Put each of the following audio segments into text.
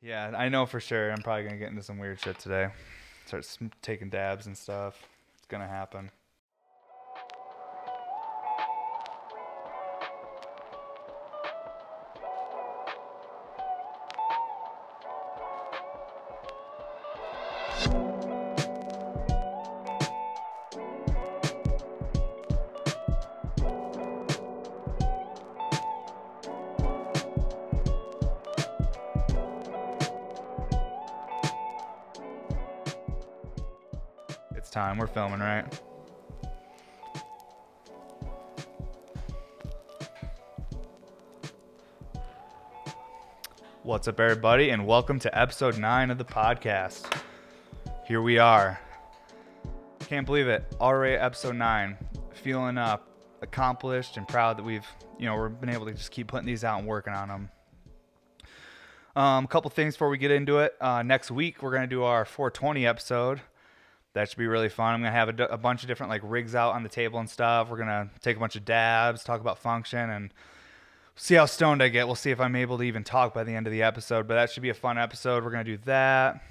Yeah, I know for sure. I'm probably gonna get into some weird shit today. Start taking dabs and stuff. It's gonna happen. It's time. We're filming, right? What's up, everybody, and welcome to episode 9 of the podcast. Here we are. Can't believe it. Already episode 9. Feeling accomplished and proud that we've been able to just keep putting these out and working on them. A couple things before we get into it. Next week, we're going to do our 420 episode. That should be really fun. I'm going to have a bunch of different rigs out on the table and stuff. We're going to take a bunch of dabs, talk about function, and see how stoned I get. We'll see if I'm able to even talk by the end of the episode, but that should be a fun episode. We're going to do that.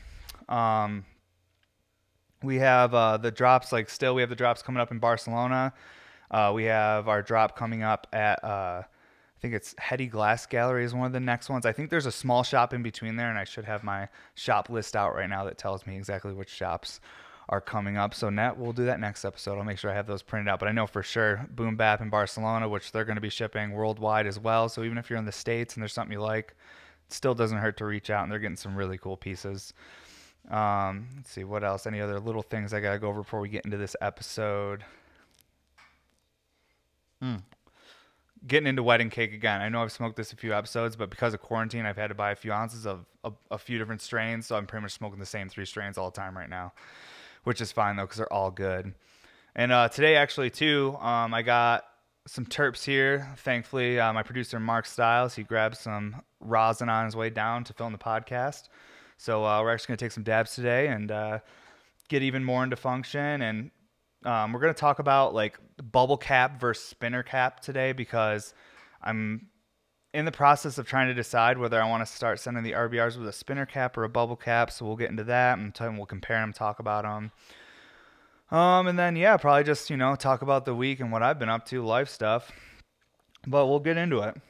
We have the drops, we have the drops coming up in Barcelona. We have our drop coming up at, I think it's Hetty Glass Gallery is one of the next ones. I think there's a small shop in between there, and I should have my shop list out right now that tells me exactly which shops are coming up. So we'll do that next episode. I'll make sure I have those printed out. But I know for sure Boom Bap in Barcelona, which they're going to be shipping worldwide as well. So even if you're in the States and there's something you like, it still doesn't hurt to reach out, and they're getting some really cool pieces. Let's see, what else? Any other little things I got to go over before we get into this episode? Getting into wedding cake again. I know I've smoked this a few episodes, but because of quarantine, I've had to buy a few ounces of a few different strains. So I'm pretty much smoking the same 3 strains all the time right now, which is fine though, because they're all good. And today actually too, I got some terps here. Thankfully, my producer Mark Stiles, he grabbed some rosin on his way down to film the podcast. So we're actually going to take some dabs today and get even more into function. And we're going to talk about bubble cap versus spinner cap today, because I'm in the process of trying to decide whether I want to start sending the RBRs with a spinner cap or a bubble cap. So we'll get into that and we'll compare them, talk about them. And then, probably just, talk about the week and what I've been up to, life stuff. But we'll get into it.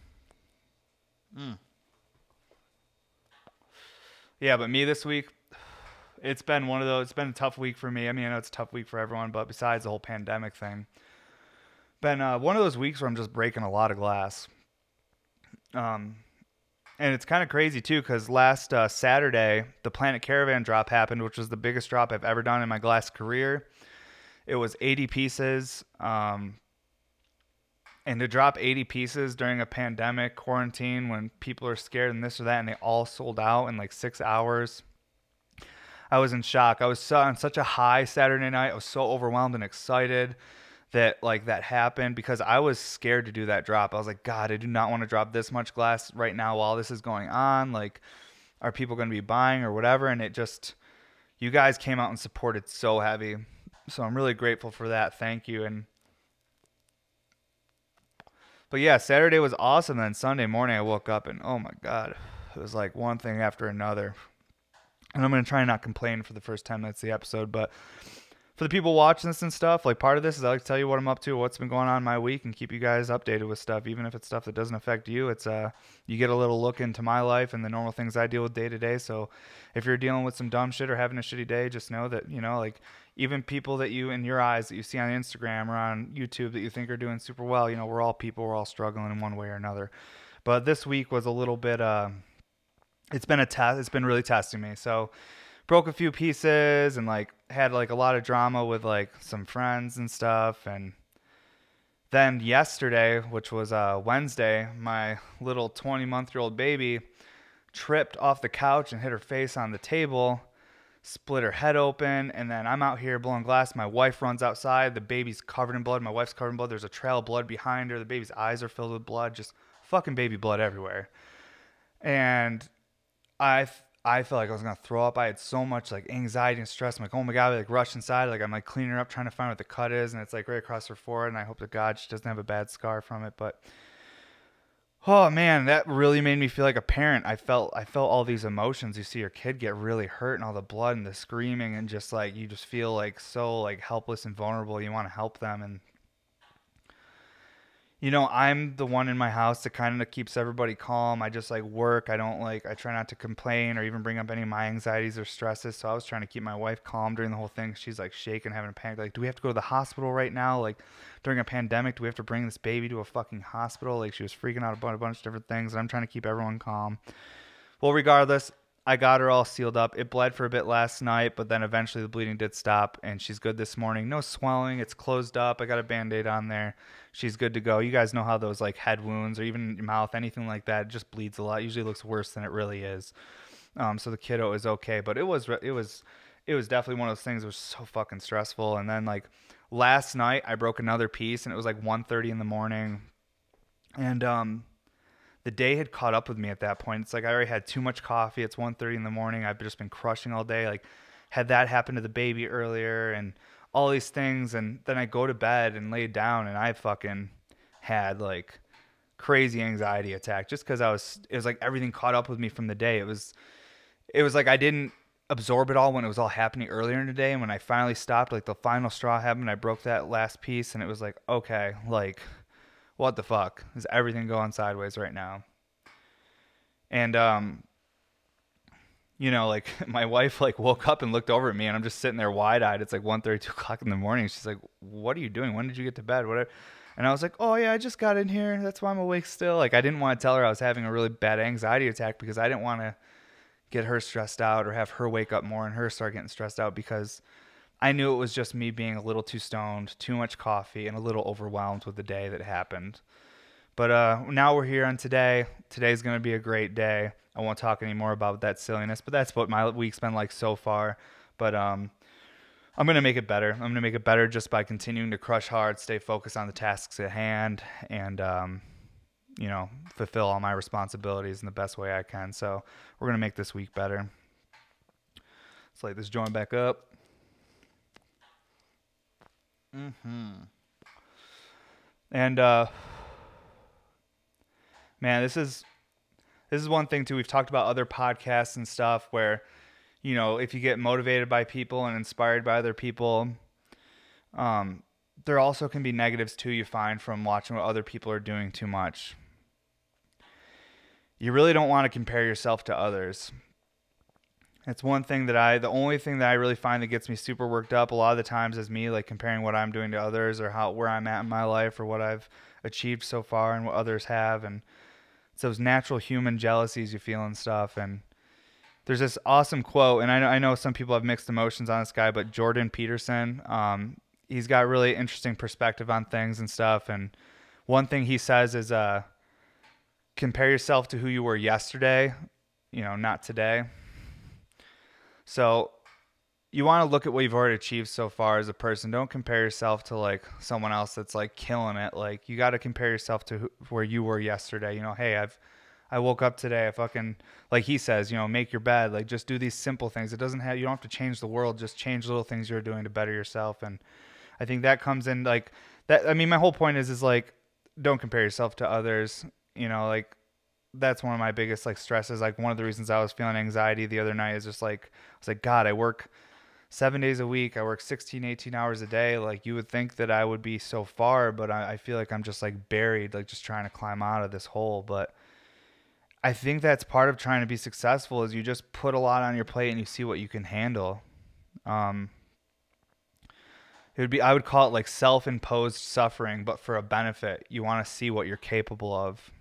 Yeah, but me this week, it's been it's been a tough week for me. I mean, I know it's a tough week for everyone, but besides the whole pandemic thing, been one of those weeks where I'm just breaking a lot of glass. And it's kind of crazy too, because last Saturday, the Planet Caravan drop happened, which was the biggest drop I've ever done in my glass career. It was 80 pieces. And to drop 80 pieces during a pandemic, quarantine, when people are scared and this or that, and they all sold out in 6 hours, I was in shock. I was on such a high Saturday night. I was so overwhelmed and excited that that happened, because I was scared to do that drop. I was like, God, I do not want to drop this much glass right now while this is going on. Are people going to be buying or whatever? And you guys came out and supported so heavy. So I'm really grateful for that. Thank you. But yeah, Saturday was awesome. Then Sunday morning I woke up and oh my God, it was one thing after another. And I'm going to try and not complain for the first 10 minutes of the episode, but for the people watching this and stuff, part of this is I like to tell you what I'm up to, what's been going on in my week, and keep you guys updated with stuff, even if it's stuff that doesn't affect you. It's you get a little look into my life and the normal things I deal with day to day. So if you're dealing with some dumb shit or having a shitty day, just know that, even people that you, in your eyes, that you see on Instagram or on YouTube that you think are doing super well, we're all people, we're all struggling in one way or another. But this week was a little bit, it's been a test. It's been really testing me. So broke a few pieces and had a lot of drama with some friends and stuff. And then yesterday, which was Wednesday, my little 20-month-old baby tripped off the couch and hit her face on the table, split her head open. And then I'm out here blowing glass. My wife runs outside. The baby's covered in blood. My wife's covered in blood. There's a trail of blood behind her. The baby's eyes are filled with blood, just fucking baby blood everywhere. And I felt like I was going to throw up. I had so much anxiety and stress. I'm like, oh my God, I rushed inside. I'm cleaning her up, trying to find what the cut is. And it's right across her forehead. And I hope to God she doesn't have a bad scar from it. But Oh man, that really made me feel like a parent. I felt all these emotions. You see your kid get really hurt and all the blood and the screaming and just like you just feel like so like helpless and vulnerable. You want to help them, and I'm the one in my house that kind of keeps everybody calm. I just like work. I try not to complain or even bring up any of my anxieties or stresses. So I was trying to keep my wife calm during the whole thing. She's like shaking, having a panic. Like, do we have to go to the hospital right now? Like, during a pandemic, do we have to bring this baby to a fucking hospital? Like, she was freaking out about a bunch of different things. And I'm trying to keep everyone calm. Well, regardless, I got her all sealed up. It bled for a bit last night, but then eventually the bleeding did stop, and she's good this morning. No swelling. It's closed up. I got a band-aid on there. She's good to go. You guys know how those like head wounds or even your mouth, anything like that, it just bleeds a lot. Usually looks worse than it really is. So the kiddo is okay, but it was definitely one of those things that was so fucking stressful. And then like last night, I broke another piece, and it was like 1:30 in the morning, and the day had caught up with me at that point. It's like I already had too much coffee. It's 1:30 in the morning. I've just been crushing all day. Like had that happen to the baby earlier and all these things, and then I go to bed and lay down, and I fucking had like crazy anxiety attack just because it was like everything caught up with me from the day. It was like I didn't absorb it all when it was all happening earlier in the day, and when I finally stopped, like the final straw happened, I broke that last piece, and it was like, okay, like what the fuck is everything going sideways right now? And like my wife like woke up and looked over at me, and I'm just sitting there wide eyed. It's like 1:32 o'clock in the morning. She's like, "What are you doing? When did you get to bed? Whatever." And I was like, "Oh yeah, I just got in here. That's why I'm awake still." Like I didn't want to tell her I was having a really bad anxiety attack because I didn't want to get her stressed out or have her wake up more and her start getting stressed out, because I knew it was just me being a little too stoned, too much coffee, and a little overwhelmed with the day that happened. But now we're here on today. Today's going to be a great day. I won't talk anymore about that silliness, but that's what my week's been like so far. But I'm going to make it better. I'm going to make it better just by continuing to crush hard, stay focused on the tasks at hand, and, fulfill all my responsibilities in the best way I can. So we're going to make this week better. Let's light this joint back up. And, man, this is one thing too. We've talked about other podcasts and stuff where, if you get motivated by people and inspired by other people, um, there also can be negatives too you find from watching what other people are doing too much. You really don't want to compare yourself to others. It's one thing the only thing that I really find that gets me super worked up a lot of the times is me like comparing what I'm doing to others, or where I'm at in my life, or what I've achieved so far and what others have. And it's those natural human jealousies you feel and stuff. And there's this awesome quote, and I know some people have mixed emotions on this guy, but Jordan Peterson, he's got really interesting perspective on things and stuff. And one thing he says is, compare yourself to who you were yesterday, not today. So you want to look at what you've already achieved so far as a person. Don't compare yourself to like someone else that's like killing it. Like you got to compare yourself to where you were yesterday. Hey, I woke up today. I fucking, like he says, make your bed. Like just do these simple things. You don't have to change the world. Just change little things you're doing to better yourself. And I think that comes in like that. I mean, my whole point is like, don't compare yourself to others. Like that's one of my biggest like stresses. Like one of the reasons I was feeling anxiety the other night is just like, I was like, God, I work 7 days a week. I work 16, 18 hours a day. Like you would think that I would be so far, but I feel like I'm just like buried, like just trying to climb out of this hole. But I think that's part of trying to be successful is you just put a lot on your plate and you see what you can handle. Um, I would call it like self-imposed suffering, but for a benefit. You want to see what you're capable of.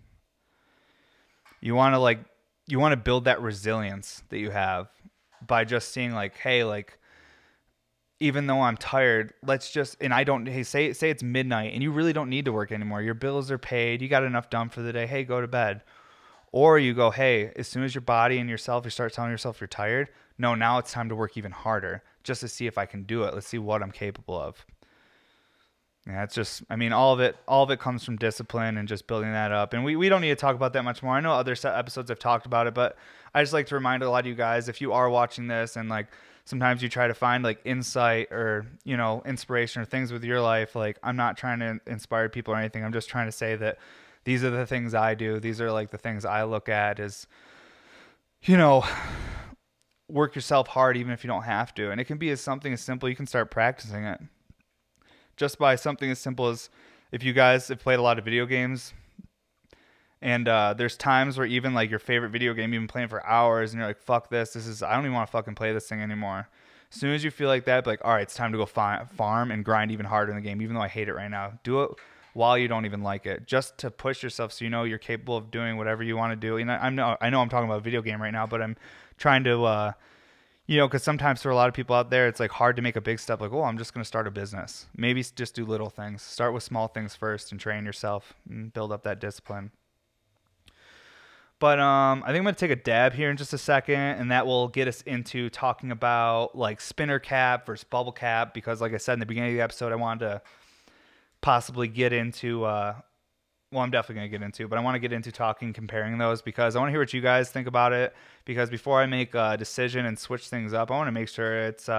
You want to build that resilience that you have by just seeing like, hey, like even though I'm tired, let's just, and I don't, hey, say it's midnight and you really don't need to work anymore. Your bills are paid. You got enough done for the day. Hey, go to bed. Or you go, hey, as soon as your body and yourself, you start telling yourself you're tired. No, now it's time to work even harder just to see if I can do it. Let's see what I'm capable of. Yeah, it's just, I mean, all of it comes from discipline and just building that up. And we don't need to talk about that much more. I know other episodes have talked about it, but I just like to remind a lot of you guys, if you are watching this and like sometimes you try to find like insight or, inspiration or things with your life, like I'm not trying to inspire people or anything. I'm just trying to say that these are the things I do. These are like the things I look at is, you know, work yourself hard even if you don't have to. And it can be something as simple, you can start practicing it just by something as simple as, if you guys have played a lot of video games, and there's times where even like your favorite video game you've been playing for hours and you're like, fuck this, I don't even want to fucking play this thing anymore. As soon as you feel like that, be like, all right, it's time to go farm and grind even harder in the game, even though I hate it right now. Do it while you don't even like it, just to push yourself so you know you're capable of doing whatever you want to do. And I know I'm talking about a video game right now, but I'm trying to, because sometimes for a lot of people out there, it's like hard to make a big step. Like, oh, I'm just going to start a business. Maybe just do little things. Start with small things first and train yourself and build up that discipline. But I think I'm going to take a dab here in just a second, and that will get us into talking about like spinner cap versus bubble cap, because like I said in the beginning of the episode, I wanted to possibly get into, I'm definitely going to get into, but I want to get into comparing those, because I want to hear what you guys think about it, because before I make a decision and switch things up, I want to make sure it's,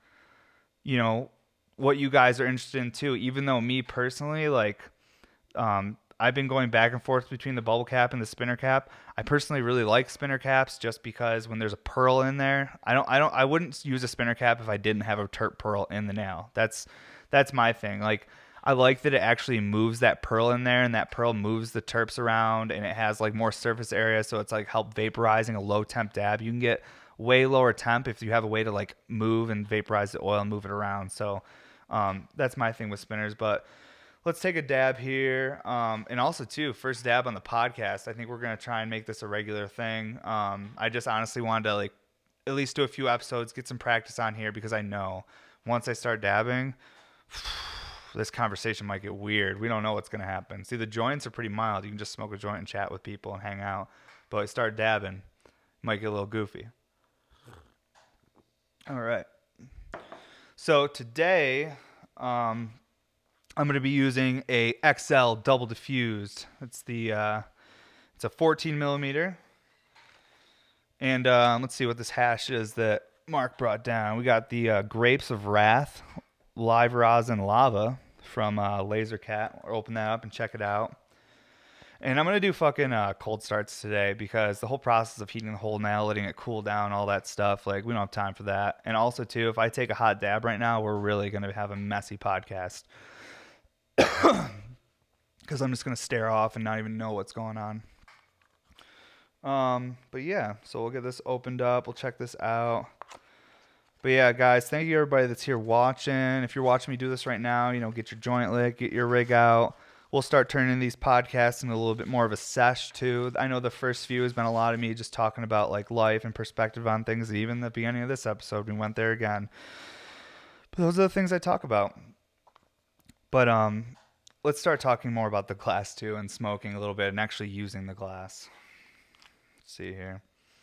what you guys are interested in too, even though me personally, like, I've been going back and forth between the bubble cap and the spinner cap. I personally really like spinner caps just because when there's a pearl in there, I wouldn't use a spinner cap if I didn't have a terp pearl in the nail. That's my thing. Like, I like that it actually moves that pearl in there, and that pearl moves the terps around, and it has like more surface area, so it's like help vaporizing a low temp dab. You can get way lower temp if you have a way to like move and vaporize the oil and move it around. So that's my thing with spinners. But let's take a dab here. And also, too, first dab on the podcast. I think we're going to try and make this a regular thing. I just honestly wanted to, like, at least do a few episodes, get some practice on here, because I know once I start dabbing, this conversation might get weird. We don't know what's going to happen. See, the joints are pretty mild. You can just smoke a joint and chat with people and hang out. But I start dabbing, might get a little goofy. All right. So today, I'm going to be using a XL double diffused. It's a 14 millimeter. And let's see what this hash is that Mark brought down. We got the Grapes of Wrath Live Rosin Lava from Laser Cat. We'll open that up and check it out. And I'm going to do fucking cold starts today, because the whole process of heating the whole nail, letting it cool down, all that stuff, like, we don't have time for that. And also, too, if I take a hot dab right now, we're really going to have a messy podcast. Because I'm just going to stare off and not even know what's going on. But yeah, so we'll get this opened up. We'll check this out. But yeah, guys, thank you everybody that's here watching. If you're watching me do this right now, get your joint lit, get your rig out. We'll start turning these podcasts into a little bit more of a sesh too. I know the first few has been a lot of me just talking about like life and perspective on things. Even the beginning of this episode, we went there again. But those are the things I talk about. But let's start talking more about the glass too, and smoking a little bit and actually using the glass. Let's see here.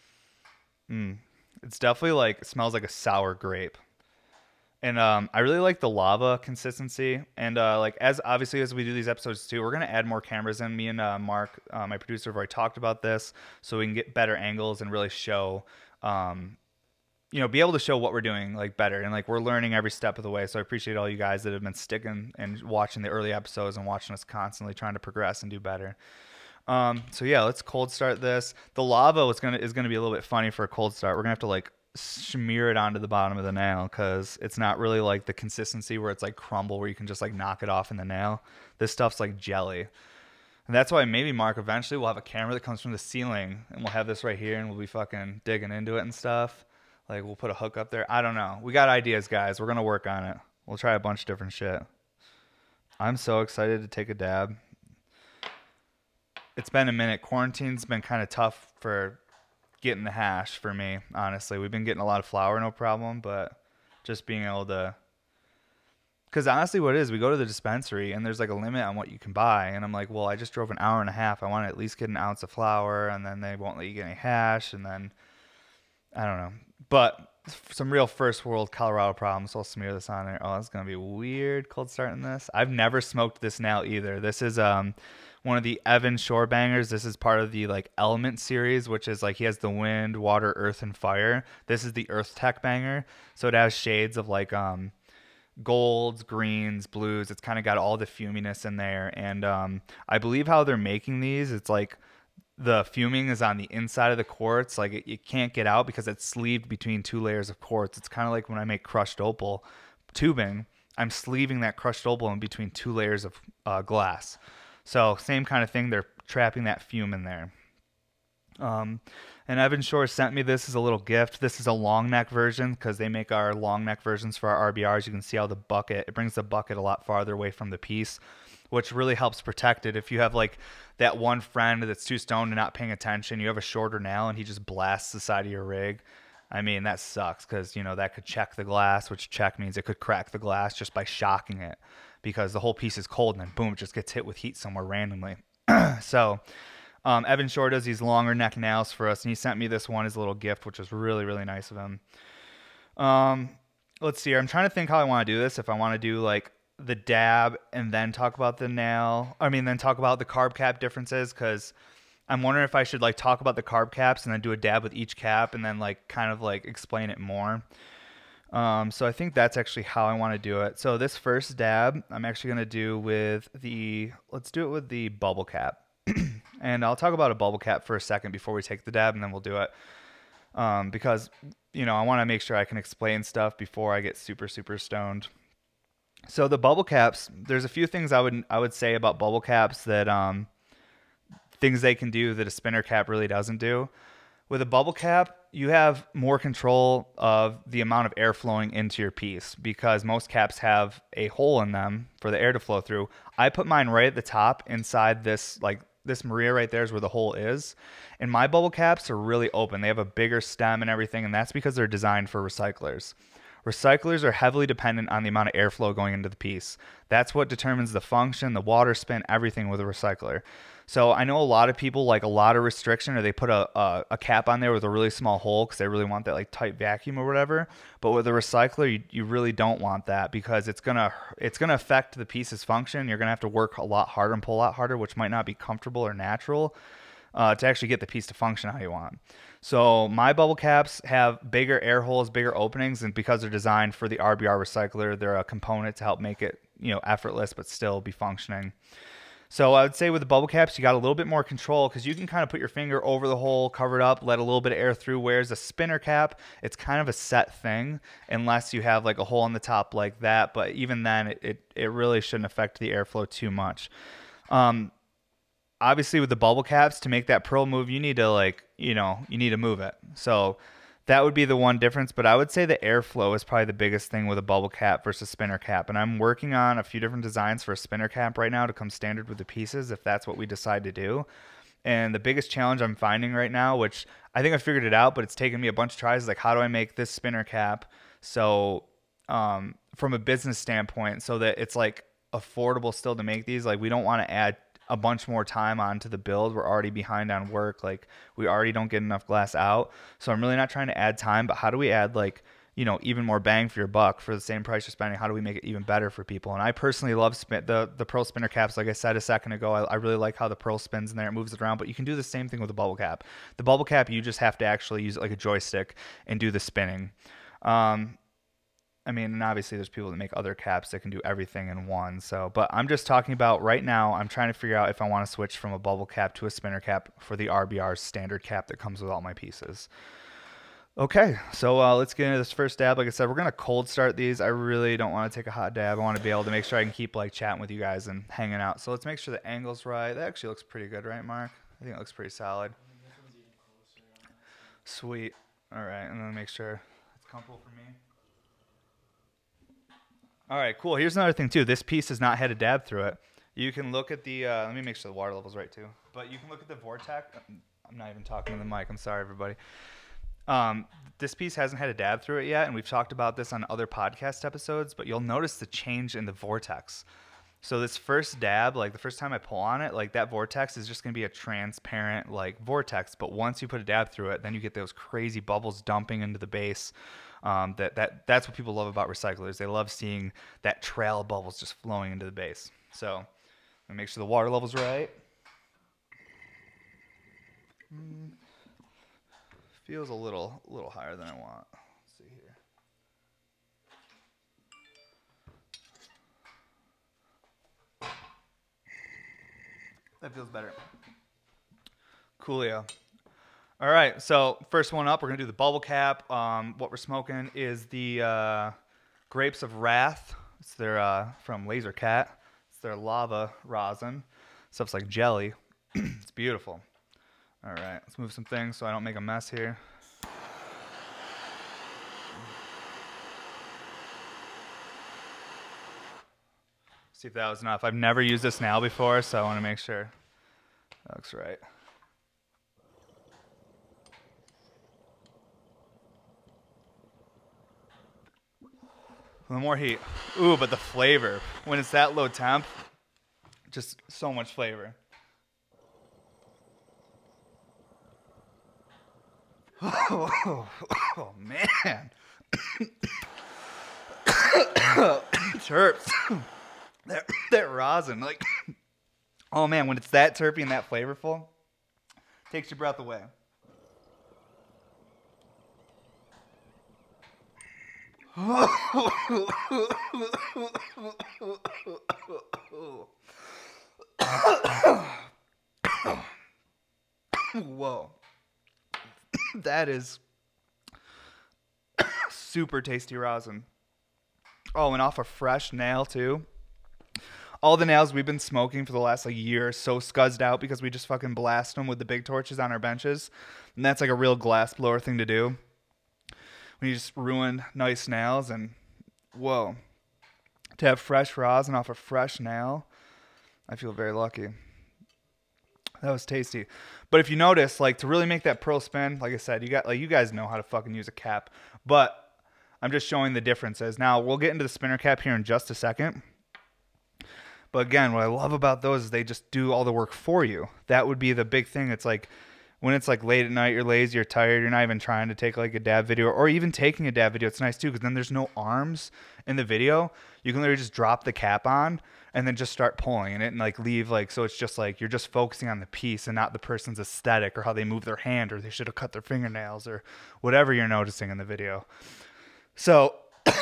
It's definitely like, it smells like a sour grape. And I really like the lava consistency. And like, as we do these episodes too, we're going to add more cameras in. Me and Mark, my producer, have already talked about this, so we can get better angles and really show, be able to show what we're doing like better. And like, we're learning every step of the way. So I appreciate all you guys that have been sticking and watching the early episodes and watching us constantly trying to progress and do better. So yeah, let's cold start this. The lava is gonna be a little bit funny for a cold start. We're gonna have to like smear it onto the bottom of the nail, because it's not really like the consistency where it's like crumble, where you can just like knock it off in the nail. This stuff's like jelly. And that's why maybe, Mark, eventually we'll have a camera that comes from the ceiling, and we'll have this right here, and we'll be fucking digging into it and stuff. Like, we'll put a hook up there. I don't know. We got ideas, guys. We're gonna work on it. We'll try a bunch of different shit. I'm so excited to take a dab. It's been a minute. Quarantine's been kind of tough for getting the hash for me, honestly. We've been getting a lot of flour, no problem, but just being able to, because honestly what it is, we go to the dispensary and there's like a limit on what you can buy, and I'm like, well, I just drove an hour and a half. I want to at least get an ounce of flour, and then they won't let you get any hash, and then I don't know. But some real first world Colorado problems, so I'll smear this on there. Oh, it's going to be weird cold starting this. I've never smoked this nail either. This is one of the Evan Shore bangers. This is part of the like Element series, which is like, he has the wind, water, earth, and fire. This is the Earth Tech banger, so it has shades of like golds, greens, blues. It's kind of got all the fuminess in there. And I believe how they're making these, it's like the fuming is on the inside of the quartz. Like it can't get out because it's sleeved between two layers of quartz. It's kind of like when I make crushed opal tubing, I'm sleeving that crushed opal in between two layers of glass. So same kind of thing. They're trapping that fume in there. And Evan Shore sent me this as a little gift. This is a long neck version because they make our long neck versions for our RBRs. You can see how it brings the bucket a lot farther away from the piece, which really helps protect it. If you have like that one friend that's too stoned and not paying attention, you have a shorter nail and he just blasts the side of your rig. I mean, that sucks because, that could check the glass, which check means it could crack the glass just by shocking it because the whole piece is cold and then boom, it just gets hit with heat somewhere randomly. So Evan Shore does these longer neck nails for us, and he sent me this one as a little gift, which was really, really nice of him. Let's see here. I'm trying to think how I want to do this. If I want to do like the dab and then talk about the nail, then talk about the carb cap differences, because I'm wondering if I should like talk about the carb caps and then do a dab with each cap and then like kind of like explain it more. So I think that's actually how I want to do it. So this first dab, I'm actually going to do let's do it with the bubble cap. And I'll talk about a bubble cap for a second before we take the dab, and then we'll do it. Because, I want to make sure I can explain stuff before I get super, super stoned. So the bubble caps, there's a few things I would say about bubble caps that things they can do that a spinner cap really doesn't do. With a bubble cap, you have more control of the amount of air flowing into your piece because most caps have a hole in them for the air to flow through. I put mine right at the top inside this Maria right there is where the hole is. And my bubble caps are really open. They have a bigger stem and everything, and that's because they're designed for recyclers. Recyclers are heavily dependent on the amount of airflow going into the piece. That's what determines the function, the water spin, everything with a recycler. So I know a lot of people like a lot of restriction, or they put a cap on there with a really small hole because they really want that like tight vacuum or whatever. But with a recycler, you really don't want that because it's gonna affect the piece's function. You're gonna have to work a lot harder and pull a lot harder, which might not be comfortable or natural to actually get the piece to function how you want. So my bubble caps have bigger air holes, bigger openings, and because they're designed for the RBR recycler, they're a component to help make it effortless but still be functioning. So I would say with the bubble caps, you got a little bit more control because you can kind of put your finger over the hole, cover it up, let a little bit of air through. Whereas a spinner cap, it's kind of a set thing unless you have like a hole on the top like that. But even then, it really shouldn't affect the airflow too much. Obviously, with the bubble caps, to make that pearl move, you need to you need to move it. So that would be the one difference, but I would say the airflow is probably the biggest thing with a bubble cap versus spinner cap. And I'm working on a few different designs for a spinner cap right now to come standard with the pieces if that's what we decide to do. And the biggest challenge I'm finding right now, which I think I figured it out, but it's taken me a bunch of tries, is like how do I make this spinner cap so from a business standpoint so that it's like affordable still to make these. Like we don't want to add a bunch more time onto the build. We're already behind on work. Like we already don't get enough glass out. So I'm really not trying to add time, but how do we add even more bang for your buck for the same price you're spending? How do we make it even better for people? And I personally love the Pearl spinner caps. Like I said a second ago, I really like how the Pearl spins in there. It moves it around, but you can do the same thing with the bubble cap. The bubble cap, you just have to actually use it like a joystick and do the spinning. And obviously there's people that make other caps that can do everything in one. So, but I'm just talking about right now, I'm trying to figure out if I want to switch from a bubble cap to a spinner cap for the RBR standard cap that comes with all my pieces. Okay, so let's get into this first dab. Like I said, we're going to cold start these. I really don't want to take a hot dab. I want to be able to make sure I can keep chatting with you guys and hanging out. So let's make sure the angle's right. That actually looks pretty good, right, Mark? I think it looks pretty solid. Sweet. All right, and then make sure it's comfortable for me. All right, cool. Here's another thing, too. This piece has not had a dab through it. You can look at the, let me make sure the water level's right, too. But you can look at the vortex. I'm not even talking to the mic. I'm sorry, everybody. This piece hasn't had a dab through it yet, and we've talked about this on other podcast episodes, but you'll notice the change in the vortex. So this first dab, the first time I pull on it, that vortex is just going to be a transparent, vortex. But once you put a dab through it, then you get those crazy bubbles dumping into the base. That's what people love about recyclers. They love seeing that trail of bubbles just flowing into the base. So let me make sure the water level's right. Feels a little higher than I want. Let's see here. That feels better. Coolio. All right, so first one up, we're gonna do the bubble cap. What we're smoking is the Grapes of Wrath. It's their from Laser Cat. It's their lava rosin. Stuff's like jelly. It's beautiful. All right, let's move some things so I don't make a mess here. See if that was enough. I've never used this nail before, so I want to make sure that looks right. A little more heat. Ooh, but the flavor. When it's that low temp, just so much flavor. Oh man. Terps. that rosin, like, oh man, when it's that terpy and that flavorful, takes your breath away. Whoa. That is super tasty rosin. Oh, and off a fresh nail too. All the nails we've been smoking for the last like year are so scuzzed out because we just fucking blast them with the big torches on our benches. And that's like a real glass blower thing to do. When you just ruin nice nails, and whoa. To have fresh rosin off a fresh nail, I feel very lucky. That was tasty. But if you notice, like, to really make that pearl spin, like I said, you guys know how to fucking use a cap. But I'm just showing the differences. Now, we'll get into the spinner cap here in just a second. But again, what I love about those is they just do all the work for you. That would be the big thing. It's like when it's like late at night, you're lazy, you're tired, you're not even trying to take like a dab video, or even taking a dab video. It's nice too because then there's no arms in the video. You can literally just drop the cap on and then just start pulling in it and like leave, like, so it's just like you're just focusing on the piece and not the person's aesthetic or how they move their hand or they should have cut their fingernails or whatever you're noticing in the video. So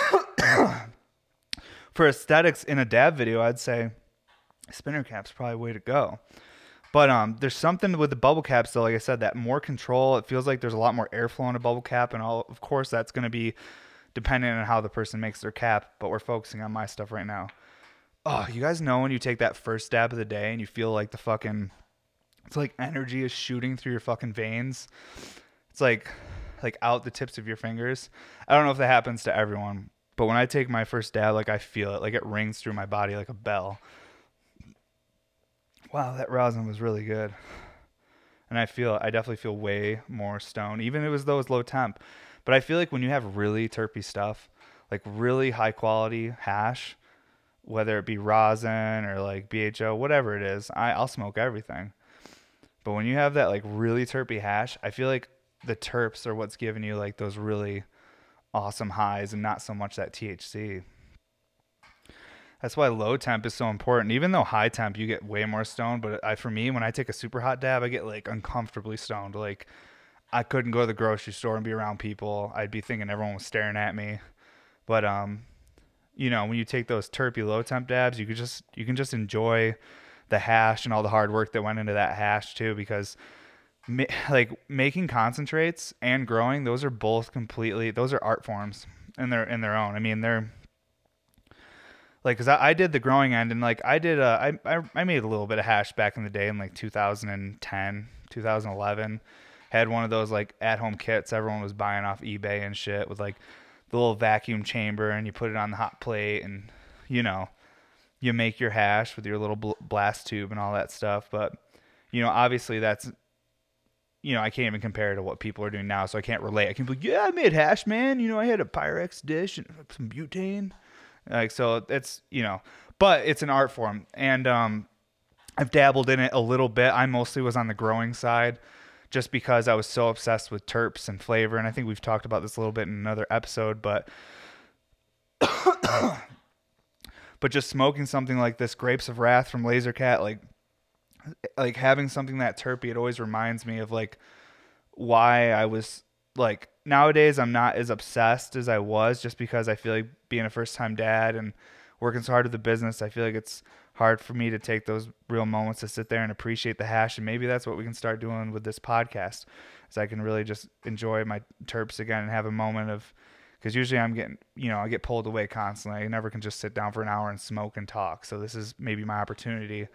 for aesthetics in a dab video, I'd say spinner cap's probably the way to go. But there's something with the bubble caps though, like I said, that more control. It feels like there's a lot more airflow in a bubble cap, and all, of course that's going to be dependent on how the person makes their cap, but we're focusing on my stuff right now. Oh, you guys know when you take that first dab of the day and you feel like the fucking, it's like energy is shooting through your fucking veins. It's like out the tips of your fingers. I don't know if that happens to everyone, but when I take my first dab, like I feel it, like it rings through my body like a bell. Wow, that rosin was really good. And I definitely feel way more stoned, even if it was though it's low temp. But I feel like when you have really terpy stuff, like really high quality hash, whether it be rosin or like BHO, whatever it is, I'll smoke everything. But when you have that like really terpy hash, I feel like the terps are what's giving you like those really awesome highs and not so much that THC. That's why low temp is so important. Even though high temp, you get way more stoned. But for me, when I take a super hot dab, I get like uncomfortably stoned. Like I couldn't go to the grocery store and be around people. I'd be thinking everyone was staring at me. But you know, when you take those terpy low temp dabs, you can just enjoy the hash and all the hard work that went into that hash too. Because like making concentrates and growing, those are art forms in their own. I mean, they're like, cause I did the growing end, and like I made a little bit of hash back in the day in like 2010, 2011. Had one of those like at home kits everyone was buying off eBay and shit with like the little vacuum chamber, and you put it on the hot plate, and you know, you make your hash with your little blast tube and all that stuff. But you know, obviously that's, you know, I can't even compare to what people are doing now, so I can't relate. I can be like, yeah, I made hash, man. You know, I had a Pyrex dish and some butane. Like, so it's, you know, but it's an art form, and I've dabbled in it a little bit. I mostly was on the growing side just because I was so obsessed with terps and flavor, and I think we've talked about this a little bit in another episode, but but just smoking something like this Grapes of Wrath from Laser Cat, like having something that terpy, it always reminds me of like why I was like, nowadays I'm not as obsessed as I was, just because I feel like being a first time dad and working so hard at the business, I feel like it's hard for me to take those real moments to sit there and appreciate the hash. And maybe that's what we can start doing with this podcast, is I can really just enjoy my terps again and have a moment of, because usually I'm getting, I get pulled away constantly. I never can just sit down for an hour and smoke and talk. So this is maybe my opportunity.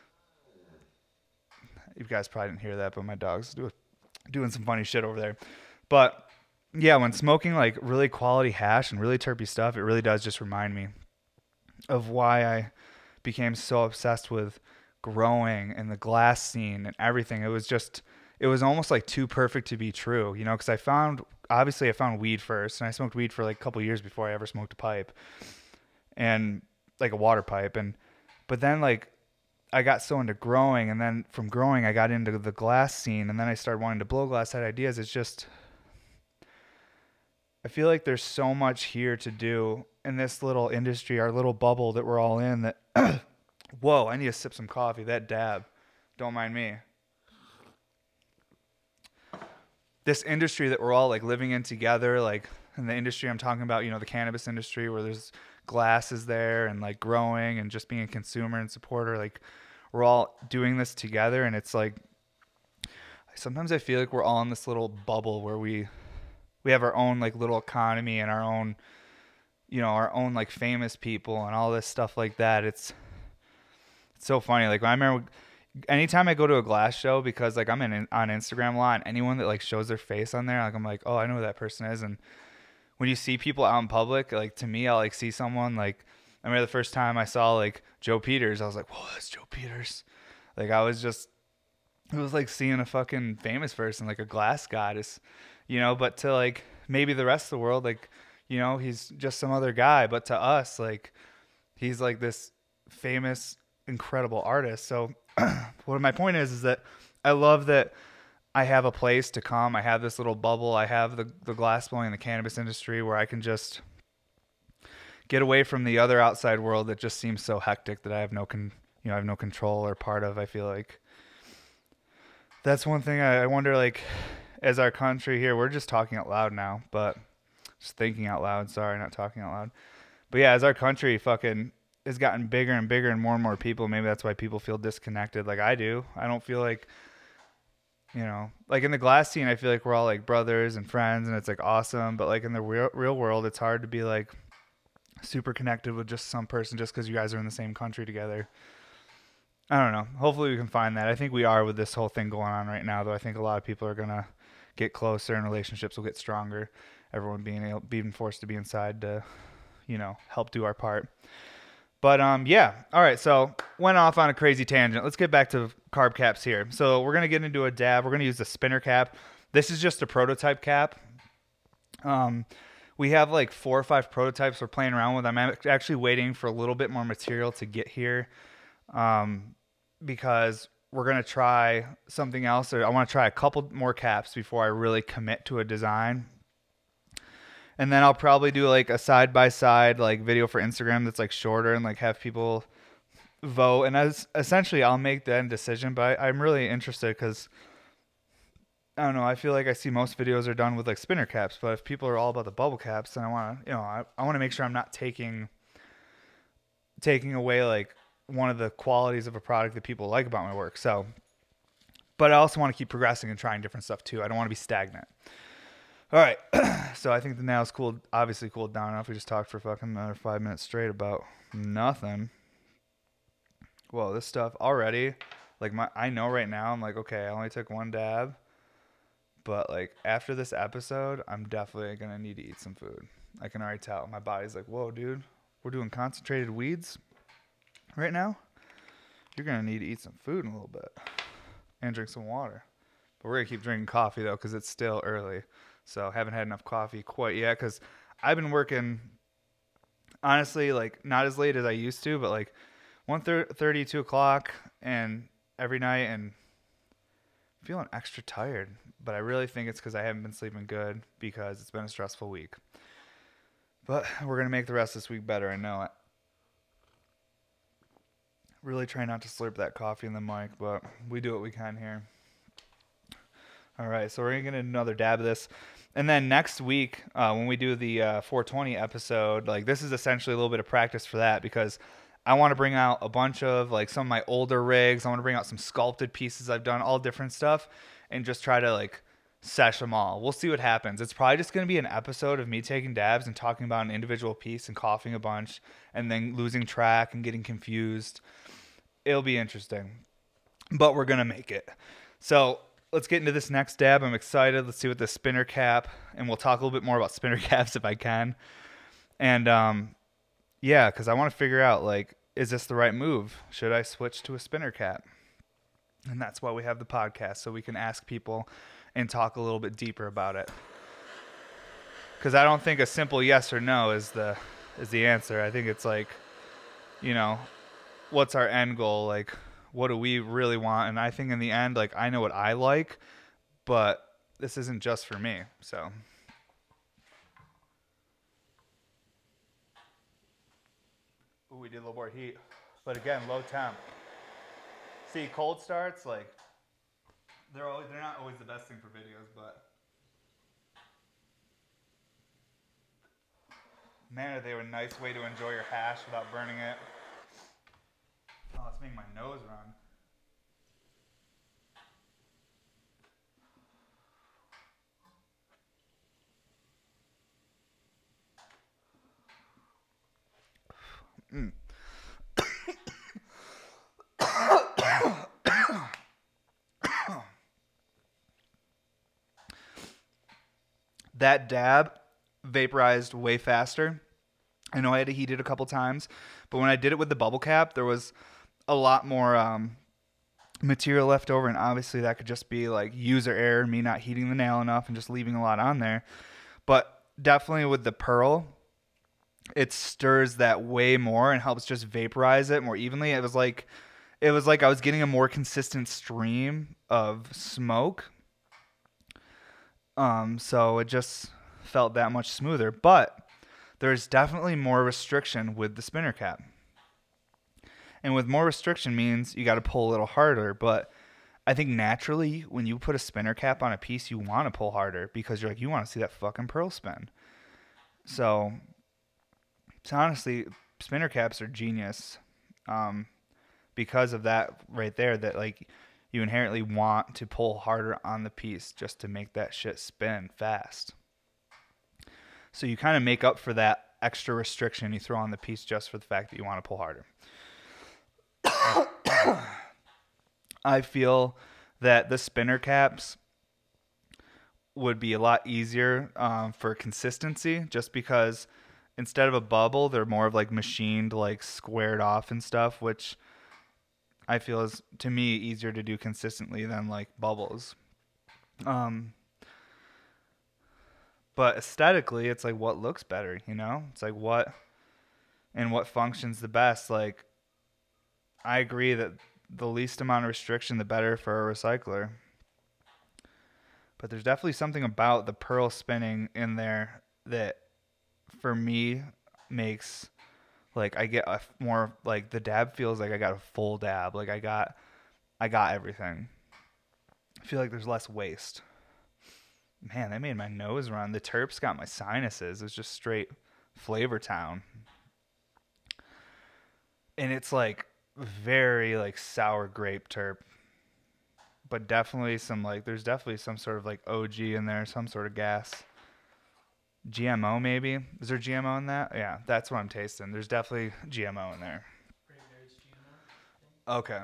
You guys probably didn't hear that, but my dog's doing some funny shit over there. But yeah, when smoking like really quality hash and really terpy stuff, it really does just remind me of why I became so obsessed with growing and the glass scene and everything. It was almost like too perfect to be true, because I found weed first, and I smoked weed for like a couple years before I ever smoked a pipe, and like a water pipe. But then like I got so into growing, and then from growing I got into the glass scene, and then I started wanting to blow glass, had ideas. It's just, I feel like there's so much here to do in this little industry, our little bubble that we're all in, that whoa, I need to sip some coffee. That dab, don't mind me. This industry that we're all like living in together, like in the industry I'm talking about, the cannabis industry, where there's glasses there and like growing and just being a consumer and supporter, like we're all doing this together. And it's like, sometimes I feel like we're all in this little bubble where we have our own like little economy and our own, our own like famous people and all this stuff like that. It's so funny. Like I remember anytime I go to a glass show, because like I'm on Instagram a lot, and anyone that like shows their face on there, like I'm like, oh, I know who that person is. And when you see people out in public, like to me, I'll like see someone like, I remember the first time I saw like Joe Peters, I was like, whoa, that's Joe Peters. Like it was like seeing a fucking famous person, like a glass goddess, but to like maybe the rest of the world, like, he's just some other guy. But to us, like he's like this famous, incredible artist. So what my point is that I love that I have a place to come. I have this little bubble. I have the glass blowing in the cannabis industry where I can just get away from the other outside world that just seems so hectic that I have no control or part of. I feel like that's one thing I wonder, like, as our country here, we're just talking out loud now, but just thinking out loud. Sorry, not talking out loud. But yeah, as our country fucking has gotten bigger and bigger and more people, maybe that's why people feel disconnected. Like I do. I don't feel like, like in the glass scene, I feel like we're all like brothers and friends, and it's like awesome. But like in the real world, it's hard to be like super connected with just some person just because you guys are in the same country together. I don't know. Hopefully we can find that. I think we are with this whole thing going on right now, though. I think a lot of people are going to get closer and relationships will get stronger. Everyone being forced to be inside to, help do our part. But yeah. All right. So went off on a crazy tangent. Let's get back to carb caps here. So we're going to get into a dab. We're going to use the spinner cap. This is just a prototype cap. We have like 4 or 5 prototypes we're playing around with. I'm actually waiting for a little bit more material to get here. Because we're going to try something else. I want to try a couple more caps before I really commit to a design. And then I'll probably do like a side-by-side like video for Instagram that's like shorter and like have people vote. And essentially I'll make the end decision, but I'm really interested because I don't know. I feel like I see most videos are done with like spinner caps, but if people are all about the bubble caps, then I want to, I want to make sure I'm not taking away like one of the qualities of a product that people like about my work. So, but I also want to keep progressing and trying different stuff too. I don't want to be stagnant. All right. So I think the now's obviously cooled down enough. We just talked for fucking another 5 minutes straight about nothing. Whoa, this stuff already, like I know right now, I'm like, okay, I only took 1 dab, but like after this episode, I'm definitely going to need to eat some food. I can already tell. My body's like, whoa, dude, we're doing concentrated weeds right now. You're going to need to eat some food in a little bit and drink some water. But we're going to keep drinking coffee though, because it's still early. So haven't had enough coffee quite yet, because I've been working, honestly, like not as late as I used to, but like 1:30, 2 o'clock and every night, and feeling extra tired. But I really think it's because I haven't been sleeping good, because it's been a stressful week. But we're going to make the rest of this week better. I know it. Really try not to slurp that coffee in the mic, but we do what we can here. All right, so we're going to get another dab of this. And then next week, when we do the 420 episode, like this is essentially a little bit of practice for that, because I want to bring out a bunch of like some of my older rigs. I want to bring out some sculpted pieces I've done, all different stuff, and just try to like sesh them all. We'll see what happens. It's probably just going to be an episode of me taking dabs and talking about an individual piece and coughing a bunch and then losing track and getting confused. It'll be interesting, but we're going to make it. So let's get into this next dab. I'm excited. Let's see what the spinner cap, and we'll talk a little bit more about spinner caps if I can. And yeah, because I want to figure out, like, is this the right move? Should I switch to a spinner cap? And that's why we have the podcast, so we can ask people and talk a little bit deeper about it. Because I don't think a simple yes or no is the answer. I think it's like, you know, what's our end goal? Like, what do we really want? And I think in the end, like, I know what I like, but this isn't just for me, so... Ooh, we did a little more heat. But again, low temp. See, cold starts, like, they're not always the best thing for videos, but man, are they a nice way to enjoy your hash without burning it. Oh, it's making my nose run. That dab vaporized way faster. I know I had to heat it a couple times, but when I did it with the bubble cap, there was a lot more material left over, and obviously that could just be like user error, me not heating the nail enough and just leaving a lot on there. But definitely with the Pearl, it stirs that way more and helps just vaporize it more evenly. It was like I was getting a more consistent stream of smoke. So it just felt that much smoother. But there's definitely more restriction with the spinner cap. And with more restriction means you got to pull a little harder. But I think naturally when you put a spinner cap on a piece, you want to pull harder because you're like, you want to see that fucking Pearl spin. So honestly, spinner caps are genius because of that right there, that like you inherently want to pull harder on the piece just to make that shit spin fast. So you kind of make up for that extra restriction you throw on the piece just for the fact that you want to pull harder. I feel that the spinner caps would be a lot easier for consistency just because instead of a bubble, they're more of like machined, like squared off and stuff, which I feel is, to me, easier to do consistently than like bubbles. But aesthetically, it's like what looks better, you know? It's like what functions the best. Like, I agree that the least amount of restriction, the better for a recycler. But there's definitely something about the Pearl spinning in there that, for me, makes, like, I get a more, like, the dab feels like I got a full dab. Like, I got everything. I feel like there's less waste. Man, that made my nose run. The terps got my sinuses. It was just straight Flavor Town. And it's, like, very, like, sour grape terp. But definitely some, like, there's definitely some sort of, like, OG in there, some sort of gas. GMO, maybe? Is there GMO in that? Yeah, that's what I'm tasting. There's definitely GMO in there. Okay.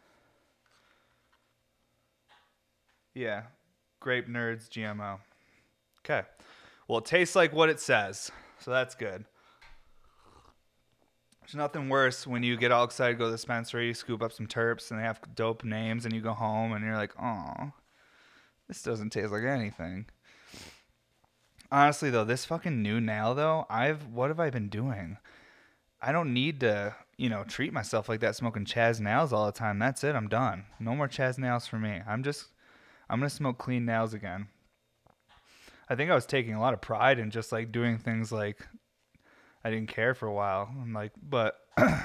Yeah. Grape Nerds GMO. Okay. Well, it tastes like what it says, so that's good. There's nothing worse when you get all excited, go to the dispensary, scoop up some terps, and they have dope names, and you go home, and you're like, oh, this doesn't taste like anything. Honestly, though, this fucking new nail, though, what have I been doing? I don't need to, treat myself like that smoking Chaz nails all the time. That's it. I'm done. No more Chaz nails for me. I'm going to smoke clean nails again. I think I was taking a lot of pride in just, like, doing things like I didn't care for a while. I'm like, but I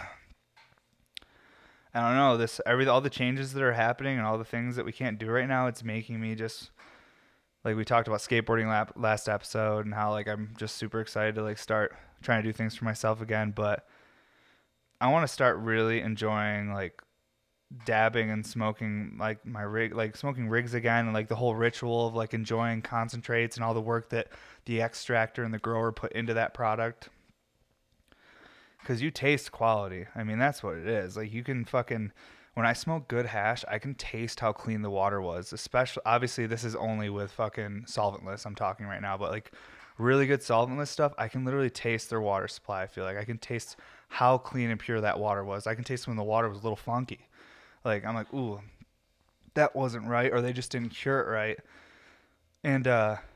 don't know. All the changes that are happening and all the things that we can't do right now, it's making me just, like, we talked about skateboarding last episode and how, like, I'm just super excited to, like, start trying to do things for myself again. But I want to start really enjoying like dabbing and smoking like my rig, like smoking rigs again, and like the whole ritual of like enjoying concentrates and all the work that the extractor and the grower put into that product. Because you taste quality. I mean, that's what it is. Like, you can fucking, when I smoke good hash, I can taste how clean the water was. Especially, obviously, this is only with fucking solventless I'm talking right now, but like really good solventless stuff, I can literally taste their water supply. I feel like I can taste how clean and pure that water was. I can taste when the water was a little funky. Like, I'm like, ooh, that wasn't right, or they just didn't cure it right. And,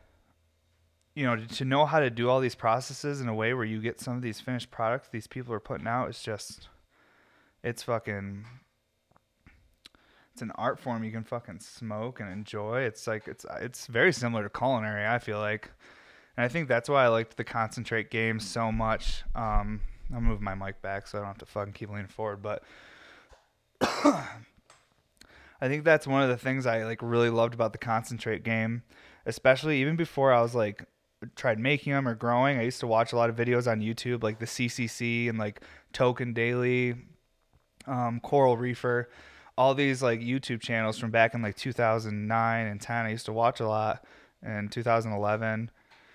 to know how to do all these processes in a way where you get some of these finished products these people are putting out, it's just, it's fucking, it's an art form you can fucking smoke and enjoy. It's like, it's very similar to culinary, I feel like. And I think that's why I liked the concentrate game so much. I'll move my mic back so I don't have to fucking keep leaning forward, but I think that's one of the things I like really loved about the concentrate game, especially even before I was like tried making them or growing. I used to watch a lot of videos on YouTube, like the CCC and like Token Daily, Coral Reefer, all these like YouTube channels from back in like 2009 and 10. I used to watch a lot in 2011.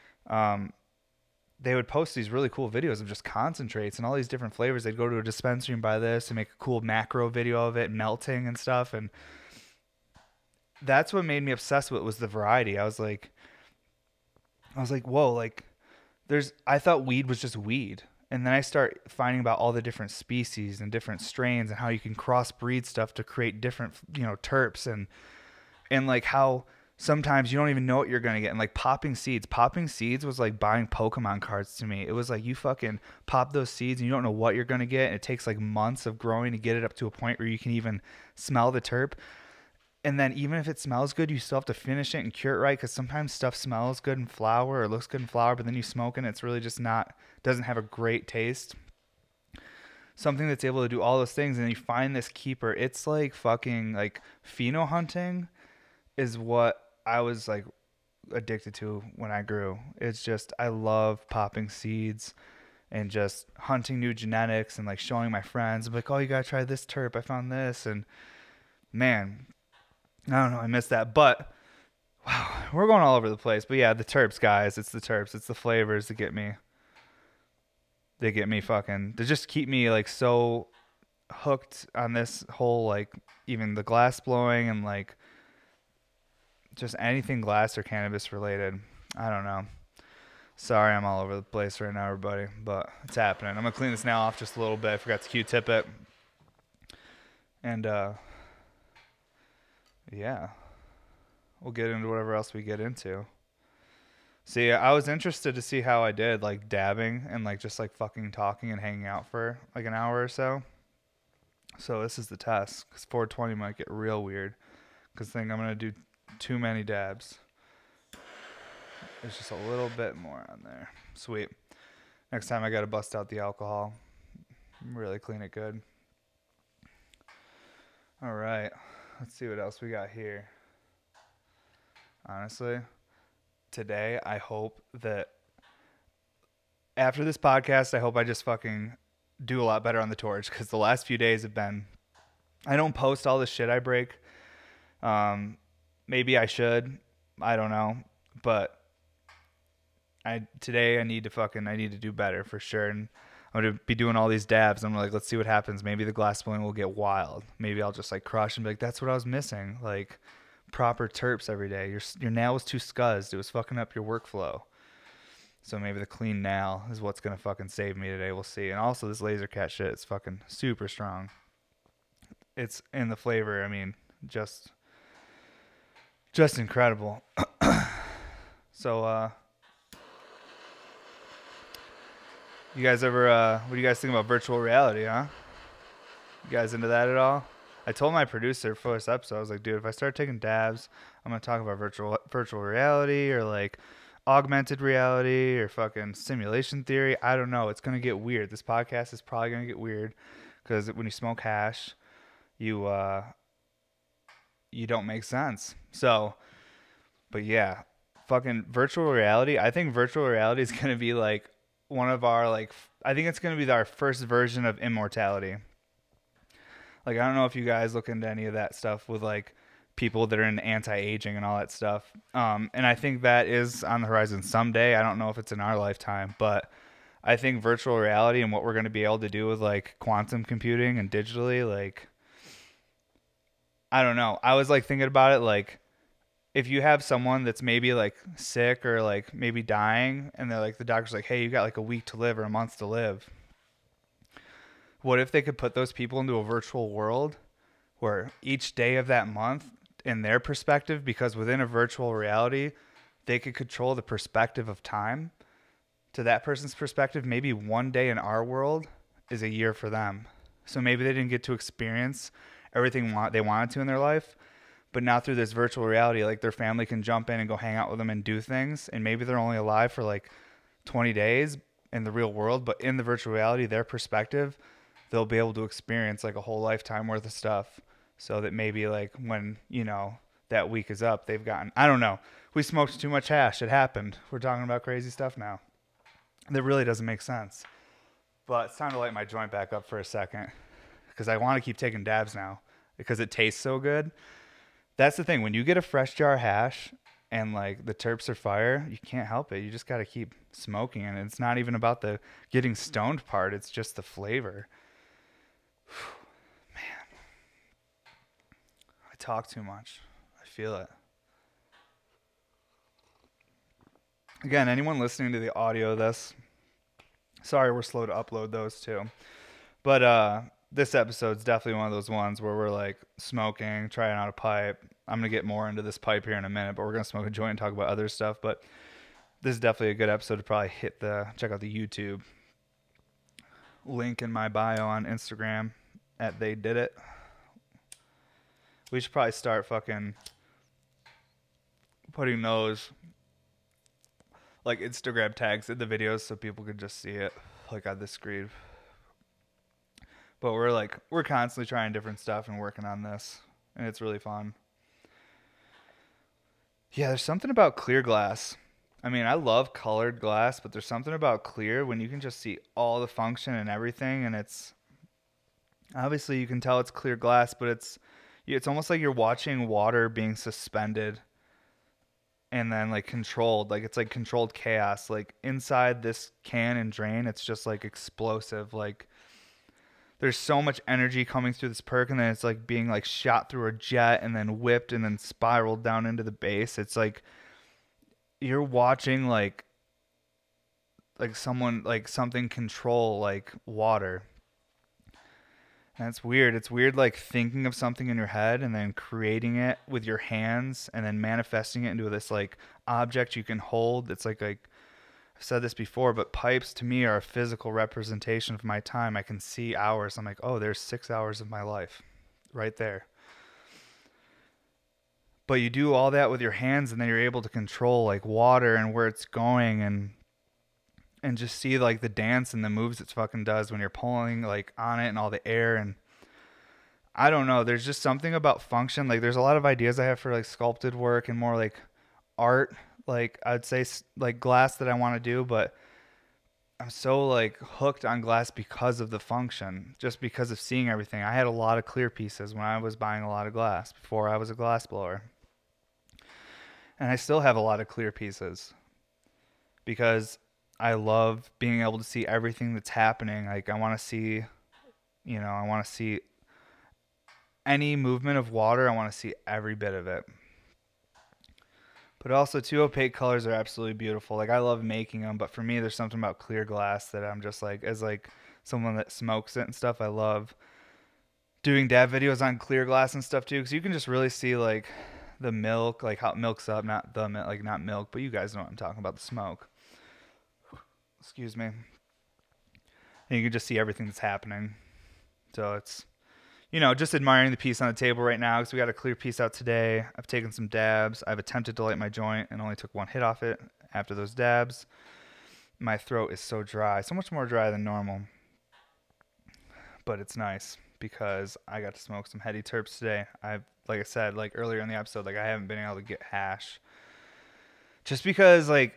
They would post these really cool videos of just concentrates and all these different flavors. They'd go to a dispensary and buy this and make a cool macro video of it melting and stuff. And that's what made me obsessed with it, was the variety. I was like, whoa, like I thought weed was just weed. And then I start finding about all the different species and different strains and how you can crossbreed stuff to create different, terps and like how sometimes you don't even know what you're going to get. And like popping seeds was like buying Pokemon cards to me. It was like you fucking pop those seeds and you don't know what you're going to get. And it takes like months of growing to get it up to a point where you can even smell the terp. And then even if it smells good, you still have to finish it and cure it right, because sometimes stuff smells good in flower or looks good in flower, but then you smoke it and it's really just doesn't have a great taste. Something that's able to do all those things, and then you find this keeper. It's like fucking like pheno hunting is what I was like addicted to when I grew. It's just, I love popping seeds and just hunting new genetics and like showing my friends. I'm like, oh, you gotta try this terp. I found this, and man, I don't know. I miss that. But wow, we're going all over the place. But yeah, the terps, guys. It's the terps. It's the flavors that get me. They get me fucking. They just keep me like so hooked on this whole like even the glass blowing and like just anything glass or cannabis related. I don't know. Sorry, I'm all over the place right now, everybody. But it's happening. I'm gonna clean this now off just a little bit. I forgot to Q-tip it. And yeah, we'll get into whatever else we get into. See, I was interested to see how I did, like dabbing and like just like fucking talking and hanging out for like an hour or so. So this is the test, because 420 might get real weird, because I think I'm gonna do too many dabs. There's just a little bit more on there. Sweet. Next time I gotta bust out the alcohol, really clean it good. All right, let's see what else we got here. Honestly, today I hope that after this podcast, I hope I just fucking do a lot better on the torch, because the last few days have been, I don't post all the shit I break. Maybe I should, I don't know, but today I need to do better for sure. And I'm going to be doing all these dabs. I'm like, let's see what happens. Maybe the glass blowing will get wild. Maybe I'll just like crush and be like, that's what I was missing. Like proper terps every day. Your nail was too scuzzed. It was fucking up your workflow. So maybe the clean nail is what's going to fucking save me today. We'll see. And also this laser cat shit, it's fucking super strong. It's in the flavor. I mean, just incredible. So, you guys ever, what do you guys think about virtual reality, huh? You guys into that at all? I told my producer for this episode, I was like, dude, if I start taking dabs, I'm going to talk about virtual reality or like augmented reality or fucking simulation theory. I don't know. It's going to get weird. This podcast is probably going to get weird, because when you smoke hash, you don't make sense. So, but yeah, fucking virtual reality. I think virtual reality is going to be like one of our I think it's going to be our first version of immortality. Like, I don't know if you guys look into any of that stuff with like people that are in anti-aging and all that stuff. And I think that is on the horizon someday. I don't know if it's in our lifetime, but I think virtual reality and what we're going to be able to do with like quantum computing and digitally, like, I don't know. I was like thinking about it, like, if you have someone that's maybe like sick or like maybe dying, and they're like, the doctor's like, hey, you got like a week to live or a month to live. What if they could put those people into a virtual world where each day of that month, in their perspective, because within a virtual reality, they could control the perspective of time to that person's perspective. Maybe one day in our world is a year for them. So maybe they didn't get to experience everything they wanted to in their life, but now through this virtual reality, like their family can jump in and go hang out with them and do things. And maybe they're only alive for like 20 days in the real world, but in the virtual reality, their perspective, they'll be able to experience like a whole lifetime worth of stuff. So that maybe like when, that week is up, they've gotten, I don't know. We smoked too much hash. It happened. We're talking about crazy stuff now. That really doesn't make sense. But it's time to light my joint back up for a second because I want to keep taking dabs now because it tastes so good. That's the thing. When you get a fresh jar of hash and like the terps are fire, you can't help it. You just got to keep smoking. And it's not even about the getting stoned part. It's just the flavor. Man, I talk too much. I feel it. Again, anyone listening to the audio of this, sorry we're slow to upload those too. But this episode's definitely one of those ones where we're like smoking, trying out a pipe. I'm going to get more into this pipe here in a minute, but we're going to smoke a joint and talk about other stuff. But this is definitely a good episode to probably check out the YouTube. Link in my bio on Instagram at They Did It. We should probably start fucking putting those like Instagram tags in the videos so people could just see it like on the screen. But we're constantly trying different stuff and working on this, and it's really fun. Yeah, there's something about clear glass. I mean, I love colored glass, but there's something about clear when you can just see all the function and everything, and it's obviously you can tell it's clear glass, but it's almost like you're watching water being suspended and then like controlled, like it's like controlled chaos. Like inside this can and drain, it's just like explosive. Like there's so much energy coming through this perk, and then it's like being like shot through a jet and then whipped and then spiraled down into the base. It's like you're watching like someone like something control like water. And it's weird. It's weird like thinking of something in your head and then creating it with your hands and then manifesting it into this like object you can hold. It's like I've said this before, but pipes to me are a physical representation of my time. I can see hours. I'm like, oh, there's 6 hours of my life right there. But you do all that with your hands, and then you're able to control like water and where it's going, and just see like the dance and the moves it fucking does when you're pulling like on it and all the air. And I don't know, there's just something about function. Like there's a lot of ideas I have for like sculpted work and more like art, like I'd say like glass that I want to do, but I'm so like hooked on glass because of the function, just because of seeing everything. I had a lot of clear pieces when I was buying a lot of glass before I was a glass blower. And I still have a lot of clear pieces because I love being able to see everything that's happening. Like I want to see, I want to see any movement of water. I want to see every bit of it. But also, too, opaque colors are absolutely beautiful. Like I love making them, but for me, there's something about clear glass that I'm just like, as like someone that smokes it and stuff, I love doing dab videos on clear glass and stuff too, because you can just really see like the milk, like how it milks up, not the like not milk, but you guys know what I'm talking about, the smoke. Excuse me. And you can just see everything that's happening. So it's, just admiring the piece on the table right now because we got a clear piece out today. I've taken some dabs. I've attempted to light my joint and only took one hit off it after those dabs. My throat is so dry, so much more dry than normal. But it's nice because I got to smoke some heady terps today. Like I said, like earlier in the episode, like I haven't been able to get hash. Just because like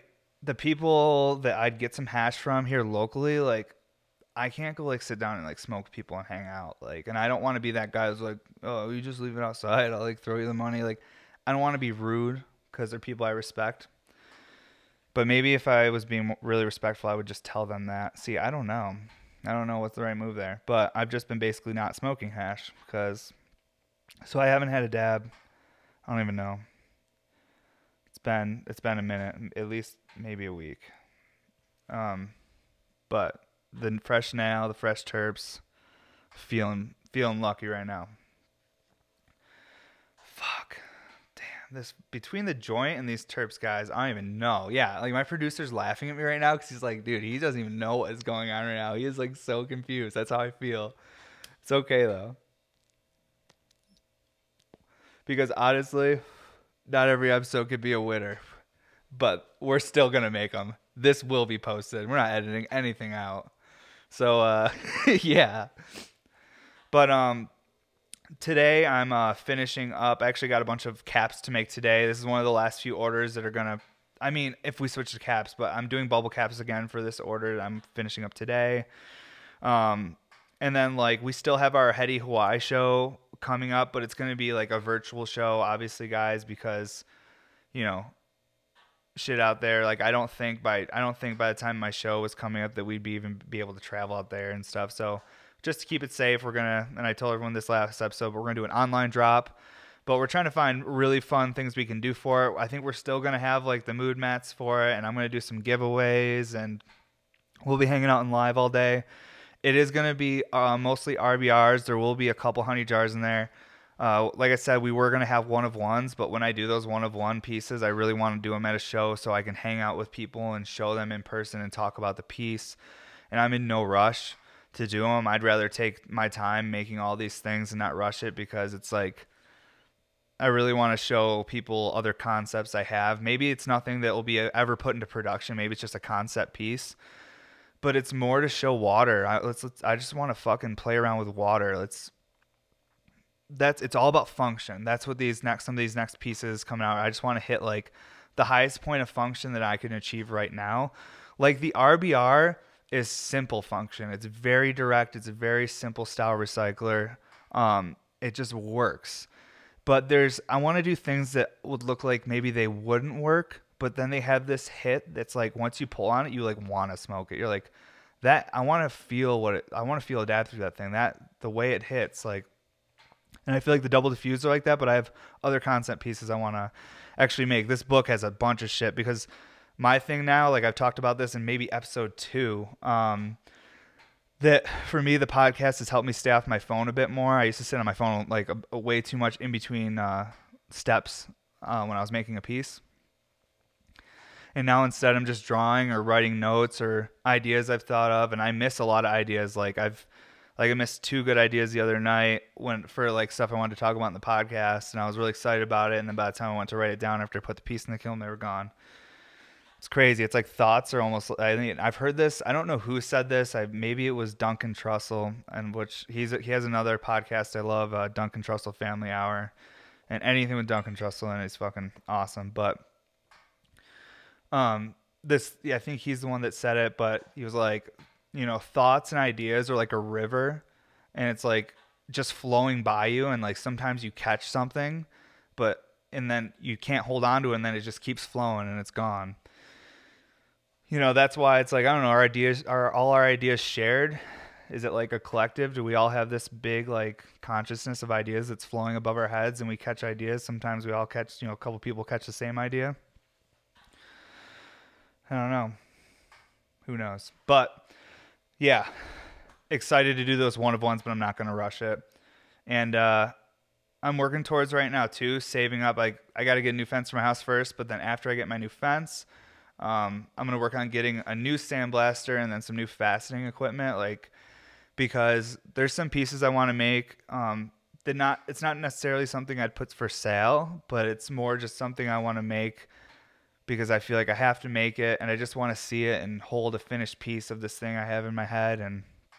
the people that I'd get some hash from here locally, like I can't go like sit down and like smoke with people and hang out. Like, and I don't want to be that guy who's like, oh, you just leave it outside. I'll like throw you the money. Like, I don't want to be rude because they're people I respect. But maybe if I was being really respectful, I would just tell them that. See, I don't know. I don't know what's the right move there. But I've just been basically not smoking hash because, so I haven't had a dab. I don't even know. It's been a minute, at least maybe a week. But the fresh now, the fresh terps, feeling lucky right now. Fuck. Damn, this between the joint and these terps, guys, I don't even know. Yeah, like my producer's laughing at me right now because he's like, dude, he doesn't even know what is going on right now. He is like so confused. That's how I feel. It's okay though, because honestly, not every episode could be a winner, but we're still gonna make them. This will be posted. We're not editing anything out. So yeah. But today I'm finishing up. I actually got a bunch of caps to make today. This is one of the last few orders that are gonna. I mean, if we switch to caps, but I'm doing bubble caps again for this order. I'm finishing up today. And then like we still have our Heady Hawaii show coming up, but it's gonna be like a virtual show, obviously, guys, because you know shit out there. Like I don't think by the time my show was coming up that we'd be able to travel out there and stuff. So just to keep it safe, we're gonna, and I told everyone this last episode, but we're gonna do an online drop. But we're trying to find really fun things we can do for it. I think we're still gonna have like the mood mats for it, and I'm gonna do some giveaways, and we'll be hanging out in live all day. It is gonna be mostly RBRs. There will be a couple honey jars in there. Like I said, we were going to have one of ones, but when I do those one of one pieces, I really want to do them at a show so I can hang out with people and show them in person and talk about the piece. And I'm in no rush to do them. I'd rather take my time making all these things and not rush it, because it's like I really want to show people other concepts I have. Maybe it's nothing that will be ever put into production. Maybe it's just a concept piece, but it's more to show water. I just want to fucking play around with water. It's all about function. That's what some of these next pieces coming out. I just want to hit like the highest point of function that I can achieve right now. Like the RBR is simple function. It's very direct. It's a very simple style recycler. It just works. But I want to do things that would look like maybe they wouldn't work, but then they have this hit that's like once you pull on it, you like want to smoke it. You're like that. I want to feel adapt through that thing. That the way it hits like. And I feel like the double diffuser like that, but I have other concept pieces I want to actually make. This book has a bunch of shit because my thing now, like I've talked about this in maybe episode 2, that for me, the podcast has helped me stay off my phone a bit more. I used to sit on my phone like a way too much in between steps when I was making a piece. And now instead I'm just drawing or writing notes or ideas I've thought of, and I miss a lot of ideas. I missed 2 good ideas the other night for like stuff I wanted to talk about in the podcast, and I was really excited about it. And then by the time I went to write it down after I put the piece in the kiln, they were gone. It's crazy. It's like thoughts are almost. I think I've heard this. I don't know who said this. Maybe it was Duncan Trussell, and he has another podcast I love, Duncan Trussell Family Hour, and anything with Duncan Trussell in it is fucking awesome. But I think he's the one that said it. But he was like, thoughts and ideas are like a river, and it's like just flowing by you, and like sometimes you catch something and then you can't hold on to it, and then it just keeps flowing and it's gone. That's why it's like, I don't know, are all our ideas shared? Is it like a collective? Do we all have this big like consciousness of ideas that's flowing above our heads, and we catch ideas? Sometimes we all catch, a couple people catch the same idea. I don't know. Who knows? But yeah, excited to do those one of ones, but I'm not going to rush it. And I'm working towards right now too, saving up. Like I got to get a new fence for my house first, but then after I get my new fence, I'm going to work on getting a new sandblaster and then some new fastening equipment. Like, because there's some pieces I want to make. It's not necessarily something I'd put for sale, but it's more just something I want to make because I feel like I have to make it, and I just want to see it and hold a finished piece of this thing I have in my head. And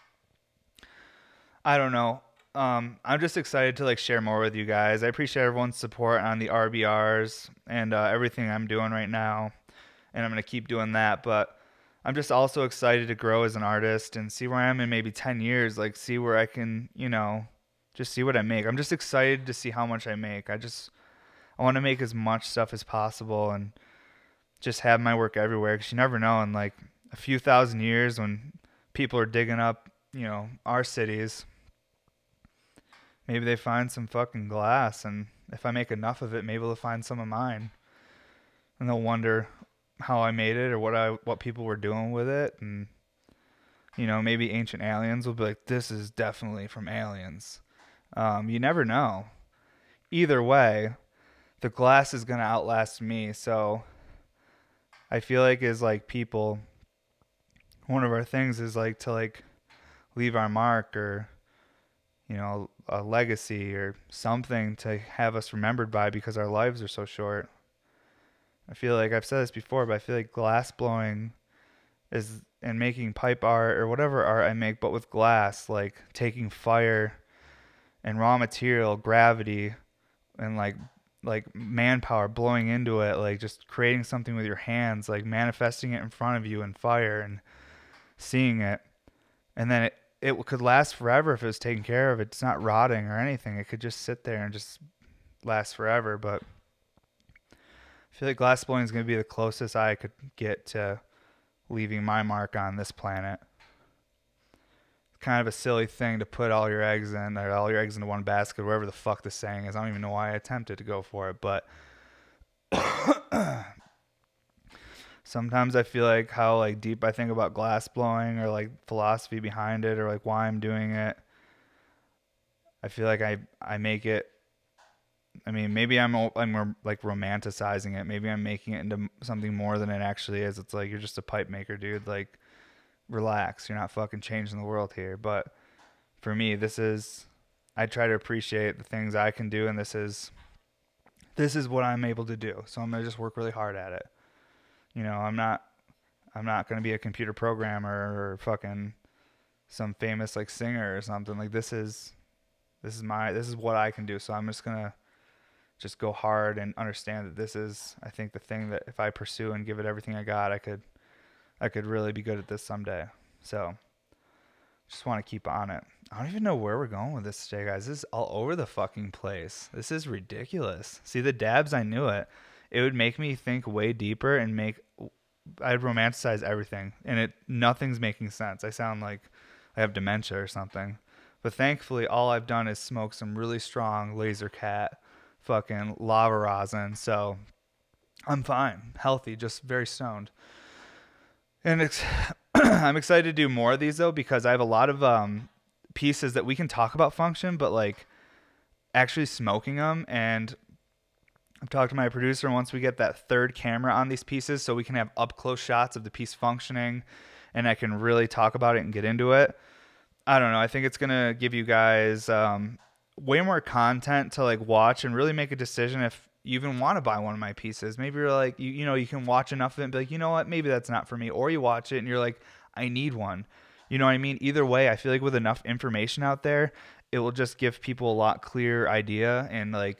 I don't know. I'm just excited to like share more with you guys. I appreciate everyone's support on the RBRs and everything I'm doing right now. and I'm going to keep doing that. But I'm just also excited to grow as an artist and see where I am in maybe 10 years, like see where I can, just see what I make. I'm just excited to see how much I make. I want to make as much stuff as possible and just have my work everywhere, because you never know, in like a few thousand years when people are digging up, our cities, maybe they find some fucking glass, and if I make enough of it, maybe they'll find some of mine, and they'll wonder how I made it or what people were doing with it. And maybe ancient aliens will be like, this is definitely from aliens. You never know. Either way, the glass is gonna outlast me. So I feel like as like people, one of our things is like to like leave our mark, or a legacy or something to have us remembered by, because our lives are so short. I feel like I've said this before, but I feel like glass blowing is, and making pipe art or whatever art I make, but with glass, like taking fire and raw material, gravity, and like manpower, blowing into it, like just creating something with your hands, like manifesting it in front of you in fire and seeing it. And then it could last forever if it was taken care of. It's not rotting or anything. It could just sit there and just last forever. But I feel like glass blowing is going to be the closest I could get to leaving my mark on this planet. It's kind of a silly thing to put all your eggs in, or all your eggs into one basket, whatever the fuck the saying is. I don't even know why I attempted to go for it, but sometimes I feel like how like deep I think about glass blowing, or like philosophy behind it, or like why I'm doing it. I feel like I make it. I mean, maybe I'm like romanticizing it. Maybe I'm making it into something more than it actually is. It's like, you're just a pipe maker, dude. Like, relax. You're not fucking changing the world here. But for me, I try to appreciate the things I can do, and this is what I'm able to do. So I'm gonna just work really hard at it. I'm not gonna be a computer programmer or fucking some famous like singer or something. Like, this is what I can do. So I'm just gonna just go hard and understand that this is, I think, the thing that if I pursue and give it everything I got, I could really be good at this someday. So just want to keep on it. I don't even know where we're going with this today, guys. This is all over the fucking place. This is ridiculous. See, the dabs, I knew it. It would make me think way deeper and I'd romanticize everything, and nothing's making sense. I sound like I have dementia or something. But thankfully, all I've done is smoke some really strong Laser Cat fucking lava rosin, so I'm fine, healthy, just very stoned. And I'm excited to do more of these though, because I have a lot of pieces that we can talk about function, but like actually smoking them. And I've talked to my producer, and once we get that third camera on these pieces, so we can have up close shots of the piece functioning, and I can really talk about it and get into it. I don't know. I think it's gonna give you guys way more content to like watch and really make a decision if you even want to buy one of my pieces. Maybe you're like, you can watch enough of it and be like, you know what, maybe that's not for me. Or you watch it and you're like, I need one. You know what I mean? Either way, I feel like with enough information out there, it will just give people a lot clearer idea, and like,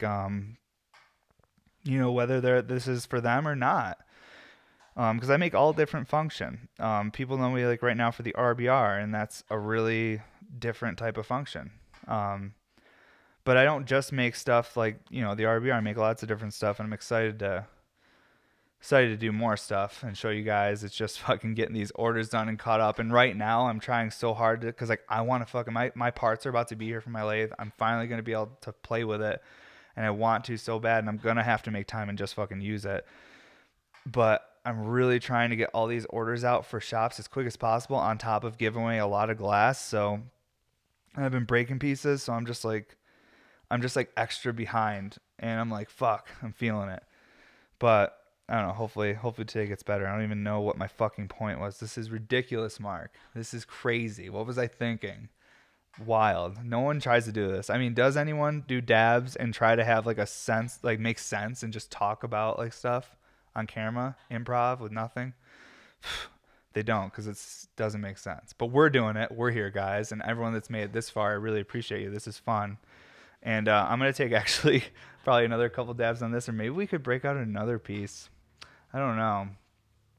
whether this is for them or not. Because I make all different function. People know me like right now for the RBR, and that's a really different type of function. But I don't just make stuff like, the RBR. I make lots of different stuff, and I'm excited to do more stuff and show you guys. It's just fucking getting these orders done and caught up. And right now I'm trying so hard because like I want to fucking, my parts are about to be here for my lathe. I'm finally going to be able to play with it, and I want to so bad, and I'm going to have to make time and just fucking use it. But I'm really trying to get all these orders out for shops as quick as possible, on top of giving away a lot of glass. So I've been breaking pieces, so I'm just like extra behind, and I'm like, fuck, I'm feeling it. But I don't know, hopefully today gets better. I don't even know what my fucking point was. This is ridiculous, Mark. This is crazy. What was I thinking? Wild. No one tries to do this. I mean, does anyone do dabs and try to have like a sense, like make sense and just talk about like stuff on camera, improv with nothing? They don't, because it doesn't make sense. But we're doing it. We're here, guys. And everyone that's made it this far, I really appreciate you. This is fun. And I'm going to take actually probably another couple dabs on this, or maybe we could break out another piece. I don't know.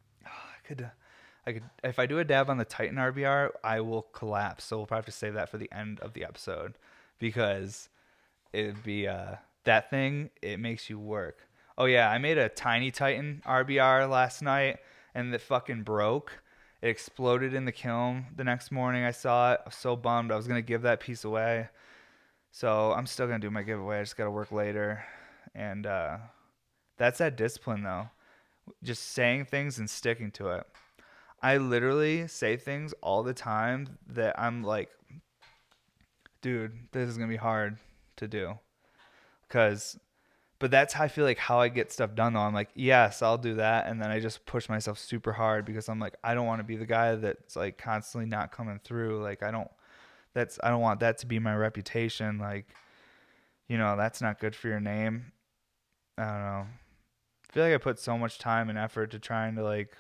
I could if I do a dab on the Titan RBR, I will collapse. So we'll probably have to save that for the end of the episode because it'd be that thing. It makes you work. Oh yeah, I made a tiny Titan RBR last night, and it fucking broke. It exploded in the kiln the next morning. I saw it. I was so bummed. I was gonna give that piece away. So I'm still gonna do my giveaway. I just gotta work later, and that's that discipline though. Just saying things and sticking to it. I literally say things all the time that I'm like, dude, this is gonna be hard to do. Cause, but that's how I feel like how I get stuff done though. I'm like, yes, I'll do that, and then I just push myself super hard because I'm like, I don't want to be the guy that's like constantly not coming through. Like I don't want that to be my reputation. Like, that's not good for your name. I don't know. I feel like I put so much time and effort to trying to like,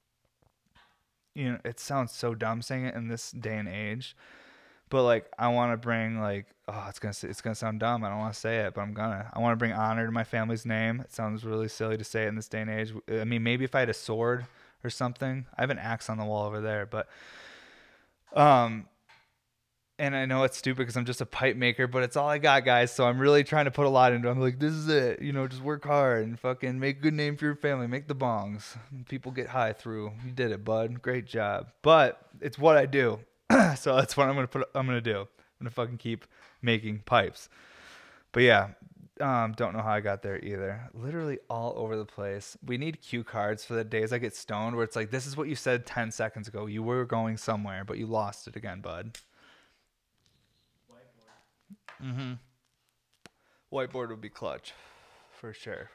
it sounds so dumb saying it in this day and age, but like I want to bring like, oh, it's gonna sound dumb. I don't want to say it, but I want to bring honor to my family's name. It sounds really silly to say it in this day and age. I mean, maybe if I had a sword or something. I have an axe on the wall over there, but um, and I know it's stupid because I'm just a pipe maker, but it's all I got, guys. So I'm really trying to put a lot into it. I'm like, this is it. Just work hard and fucking make a good name for your family. Make the bongs. People get high through. You did it, bud. Great job. But it's what I do. So that's what I'm gonna do. I'm gonna fucking keep making pipes. But yeah, don't know how I got there either. Literally all over the place. We need cue cards for the days I get stoned where it's like, this is what you said 10 seconds ago. You were going somewhere, but you lost it again, bud. Mm-hmm. Whiteboard would be clutch, for sure.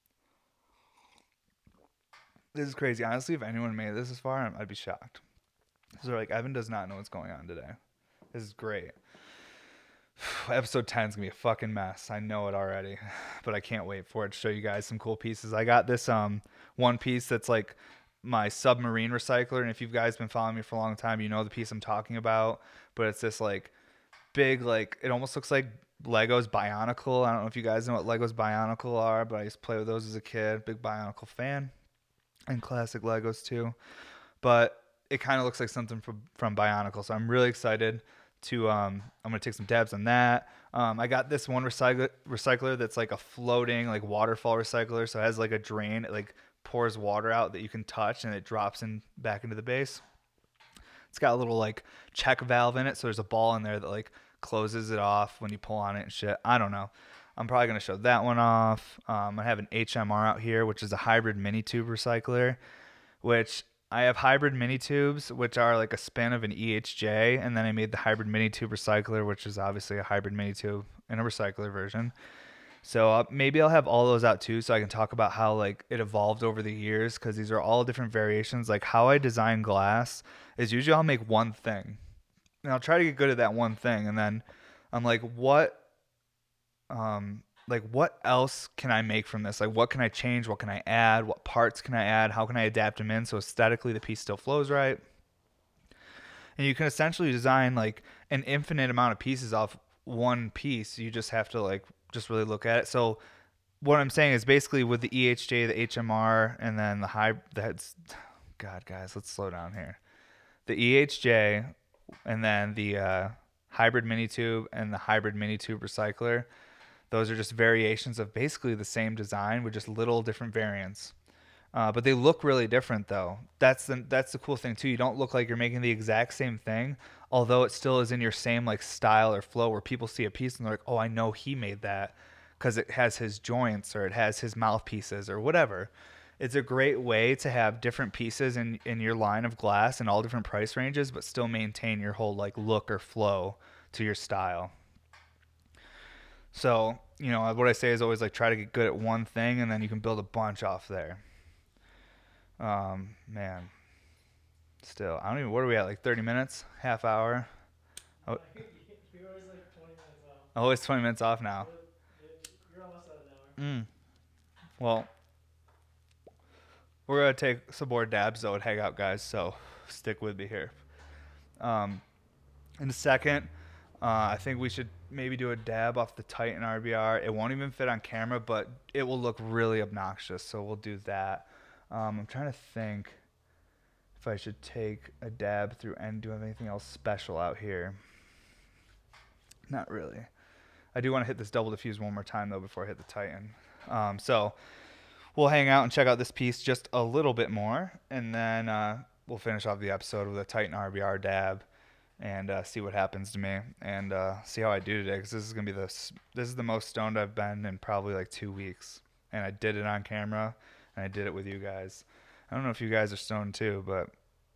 This is crazy. Honestly, if anyone made this far, I'd be shocked. So they're like, Evan does not know what's going on today. This is great. Episode 10 is going to be a fucking mess. I know it already, but I can't wait for it to show you guys some cool pieces. I got this one piece that's like my submarine recycler, and if you guys been following me for a long time, you know the piece I'm talking about, but it's this like big, like it almost looks like Legos Bionicle. I don't know if you guys know what Legos Bionicle are, but I used to play with those as a kid. Big Bionicle fan, and classic Legos too. But it kind of looks like something from Bionicle, so I'm really excited to I'm gonna take some dabs on that. I got this one recycler that's like a floating like waterfall recycler, so it has like a drain. It like pours water out that you can touch, and it drops in back into the base. It's got a little like check valve in it, so there's a ball in there that like closes it off when you pull on it and shit. I don't know. I'm probably gonna show that one off. I have an HMR out here, which is a hybrid mini tube recycler, which I have hybrid mini tubes, which are like a spin of an EHJ, and then I made the hybrid mini tube recycler, which is obviously a hybrid mini tube in a recycler version. So maybe I'll have all those out too, so I can talk about how like it evolved over the years, because these are all different variations. Like how I design glass is usually I'll make one thing, and I'll try to get good at that one thing, and then I'm like what else can I make from this? Like what can I change? What can I add? What parts can I add? How can I adapt them in so aesthetically the piece still flows right? And you can essentially design like an infinite amount of pieces off one piece. You just have to like just really look at it. So what I'm saying is basically with the EHJ, the HMR, and then the high that's God guys, let's slow down here. The EHJ and then the hybrid mini tube and the hybrid mini tube recycler. Those are just variations of basically the same design with just little different variants. But they look really different though. That's the cool thing too. You don't look like you're making the exact same thing, although it still is in your same like style or flow where people see a piece and they're like, oh, I know he made that because it has his joints or it has his mouthpieces or whatever. It's a great way to have different pieces in your line of glass in all different price ranges, but still maintain your whole like look or flow to your style. So, what I say is always like try to get good at one thing and then you can build a bunch off there. Man, still, I don't even, what are we at? Like 30 minutes, half hour. Oh, You're always like 20 minutes off. oh, it's 20 minutes off now. You're almost at an hour. Well, we're going to take some more dabs though and hang out, guys. So stick with me here. In a second, I think we should maybe do a dab off the Titan RBR. It won't even fit on camera, but it will look really obnoxious. So we'll do that. I'm trying to think. if I should take a dab through and do anything else special out here. Not really. I do want to hit this double diffuse one more time though before I hit the Titan. So we'll hang out and check out this piece just a little bit more, and then we'll finish off the episode with a Titan RBR dab and see what happens to me and see how I do today, because this is gonna be this is the most stoned I've been in probably like 2 weeks, and I did it on camera and I did it with you guys. I don't know if you guys are stoned too, but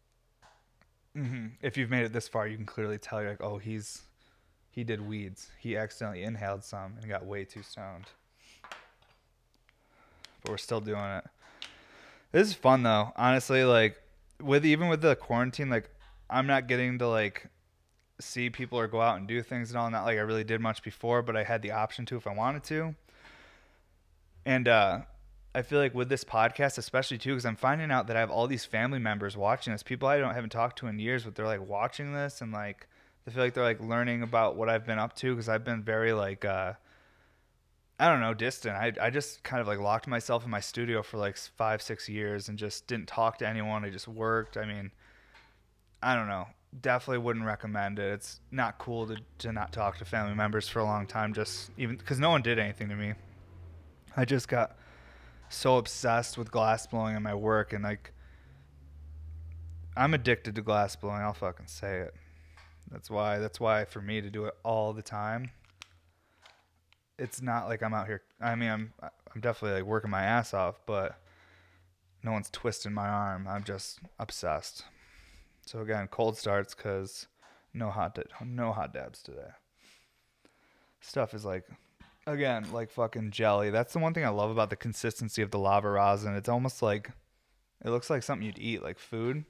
if you've made it this far, you can clearly tell you're like, oh, he did weeds. He accidentally inhaled some and got way too stoned. But we're still doing it. This is fun though, honestly. Like even with the quarantine, like I'm not getting to like see people or go out and do things and all. Not like I really did much before, but I had the option to if I wanted to. And I feel like with this podcast, especially too, because I'm finding out that I have all these family members watching this, people I haven't talked to in years, but they're like watching this, and like I feel like they're like learning about what I've been up to, because I've been very like I don't know, distant. I just kind of like locked myself in my studio for like 5-6 years and just didn't talk to anyone. I just worked. I mean, I don't know. Definitely wouldn't recommend it. It's not cool to not talk to family members for a long time, just even because no one did anything to me. I just got so obsessed with glass blowing in my work, and like I'm addicted to glass blowing. I'll fucking say it. That's why for me to do it all the time, it's not like I'm out here. I mean, I'm definitely like working my ass off, but no one's twisting my arm. I'm just obsessed. So again, cold starts because no hot dabs today. Stuff is like, again, like fucking jelly. That's the one thing I love about the consistency of the lava rosin. It's almost like, it looks like something you'd eat, like food.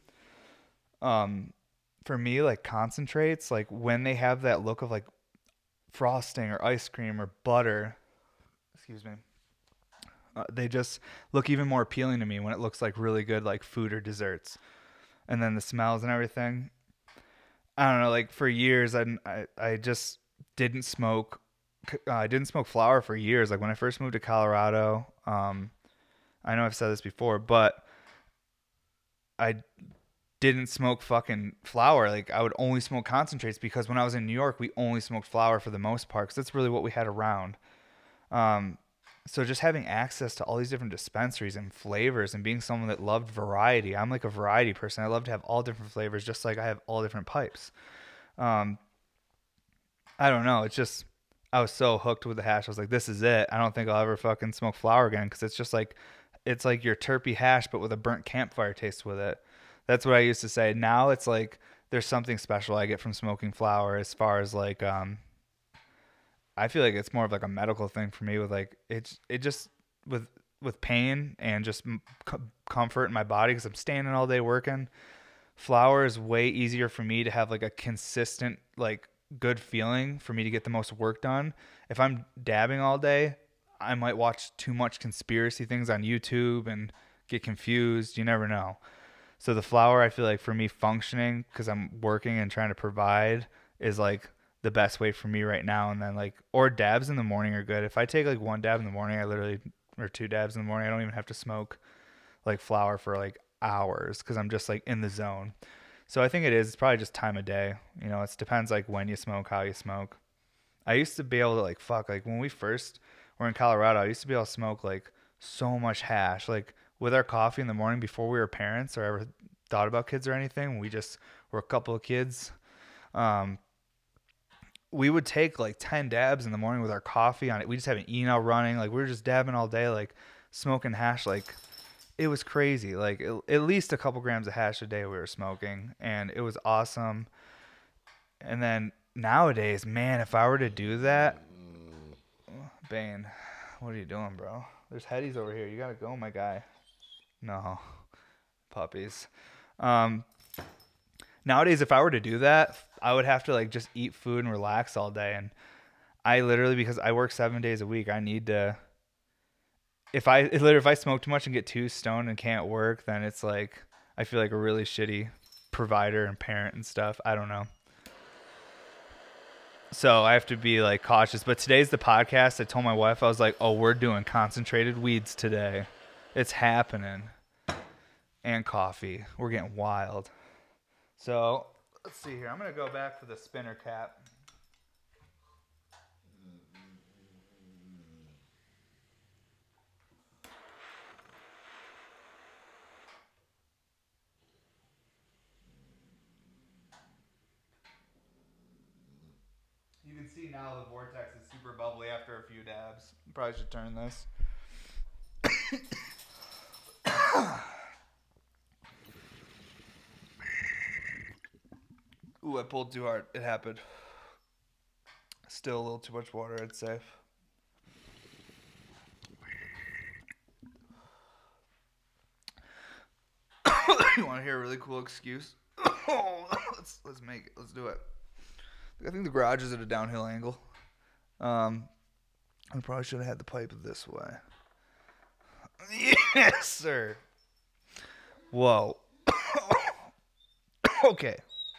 For me, like concentrates, like when they have that look of like frosting or ice cream or butter, excuse me, they just look even more appealing to me when it looks like really good like food or desserts. And then the smells and everything. I don't know, like for years I just didn't smoke. I didn't smoke flower for years. Like when I first moved to Colorado, I know I've said this before, but I didn't smoke fucking flower. Like I would only smoke concentrates, because when I was in New York, we only smoked flower for the most part, because that's really what we had around. So just having access to all these different dispensaries and flavors, and being someone that loved variety. I'm like a variety person. I love to have all different flavors, just like I have all different pipes. I don't know. It's just, I was so hooked with the hash. I was like, this is it. I don't think I'll ever fucking smoke flower again, because it's just like, it's like your terpy hash, but with a burnt campfire taste with it. That's what I used to say. Now it's like there's something special I get from smoking flower, as far as like I feel like it's more of like a medical thing for me, with like it just with pain and just comfort in my body, because I'm standing all day working. Flower is way easier for me to have like a consistent like good feeling for me to get the most work done. If I'm dabbing all day, I might watch too much conspiracy things on YouTube and get confused. You never know. So the flower, I feel like for me functioning, because I'm working and trying to provide, is like the best way for me right now. And then like, or dabs in the morning are good. If I take like one dab in the morning, or 2 dabs in the morning, I don't even have to smoke like flower for like hours, because I'm just like in the zone. So I think it's probably just time of day. You know, it depends like when you smoke, how you smoke. I used to be able to like when we first were in Colorado, I used to be able to smoke like so much hash, like with our coffee in the morning before we were parents or ever thought about kids or anything. We just were a couple of kids. We would take like 10 dabs in the morning with our coffee on it. We just have an e-nail running. Like we were just dabbing all day, like smoking hash. Like it was crazy. Like at least a couple grams of hash a day we were smoking, and it was awesome. And then nowadays, man, if I were to do that, Bane, what are you doing, bro? There's headies over here. You gotta go, my guy. No, puppies. Nowadays, if I were to do that, I would have to like just eat food and relax all day. And I literally, because I work 7 days a week, I need to. If I smoke too much and get too stoned and can't work, then it's like I feel like a really shitty provider and parent and stuff. I don't know. So I have to be like cautious. But today's the podcast. I told my wife, I was like, oh, we're doing concentrated weeds today. It's happening. and coffee. We're getting wild. So let's see here. I'm gonna go back for the spinner cap. You can see now the vortex is super bubbly after a few dabs. Probably should turn this. Ooh, I pulled too hard. It happened. Still a little too much water, I'd say. You want to hear a really cool excuse? let's make it. Let's do it. I think the garage is at a downhill angle. I probably should have had the pipe this way. Yes, sir. Whoa. Okay.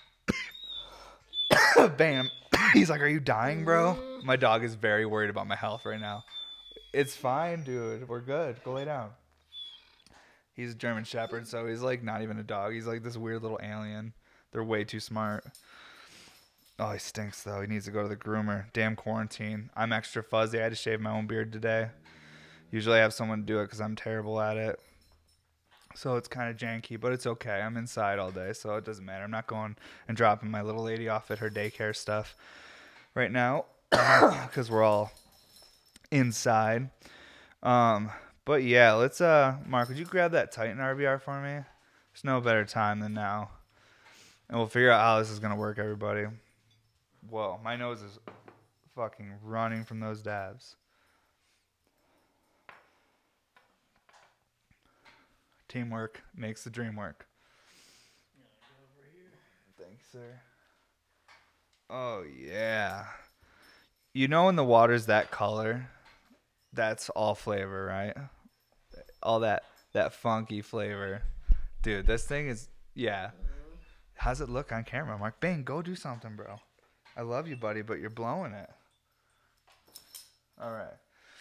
Bam. He's like, are you dying, bro? My dog is very worried about my health right now. It's fine, dude. We're good. Go lay down. He's a German Shepherd, so he's like not even a dog. He's like this weird little alien. They're way too smart. Oh, he stinks, though. He needs to go to the groomer. Damn quarantine. I'm extra fuzzy. I had to shave my own beard today. Usually I have someone do it because I'm terrible at it. So it's kind of janky, but it's okay. I'm inside all day, so it doesn't matter. I'm not going and dropping my little lady off at her daycare stuff right now because we're all inside. But yeah, let's Mark, would you grab that Titan RBR for me? There's no better time than now. And we'll figure out how this is going to work, everybody. Whoa, my nose is fucking running from those dabs. Teamwork makes the dream work. Thanks, sir. Oh, yeah. You know when the water's that color, that's all flavor, right? All that funky flavor. Dude, this thing is, yeah. How's it look on camera? Mark, bang, go do something, bro. I love you, buddy, but you're blowing it. All right.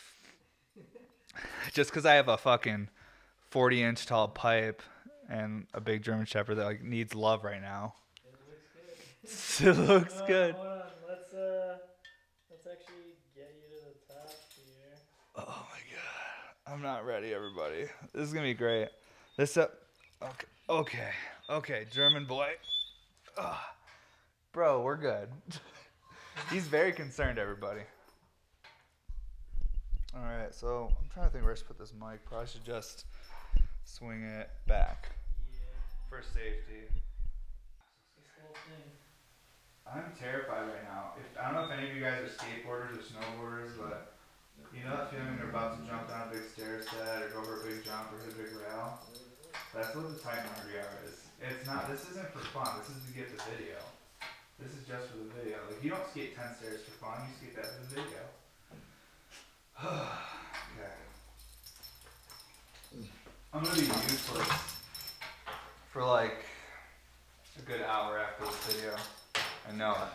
Just because I have a fucking 40-inch tall pipe and a big German Shepherd that like needs love right now. It looks good. It looks good. Hold on. Let's actually get you to the top here. Oh my god. I'm not ready, everybody. This is gonna be great. Okay, German boy. Ugh. Bro, we're good. He's very concerned, everybody. All right, so I'm trying to think where to put this mic. Probably should just swing it back Yeah. for safety. This whole thing. I'm terrified right now. I don't know if any of you guys are skateboarders or snowboarders, but you know that feeling when you're about to jump down a big stair set or go over a big jump or hit a big rail? That's what the Titan RBR is. It's not. This isn't for fun. This is to get the video. This is just for the video. Like, you don't skate 10 stairs for fun. You skate that for the video. Okay. I'm gonna be useless for like a good hour after this video. I know it.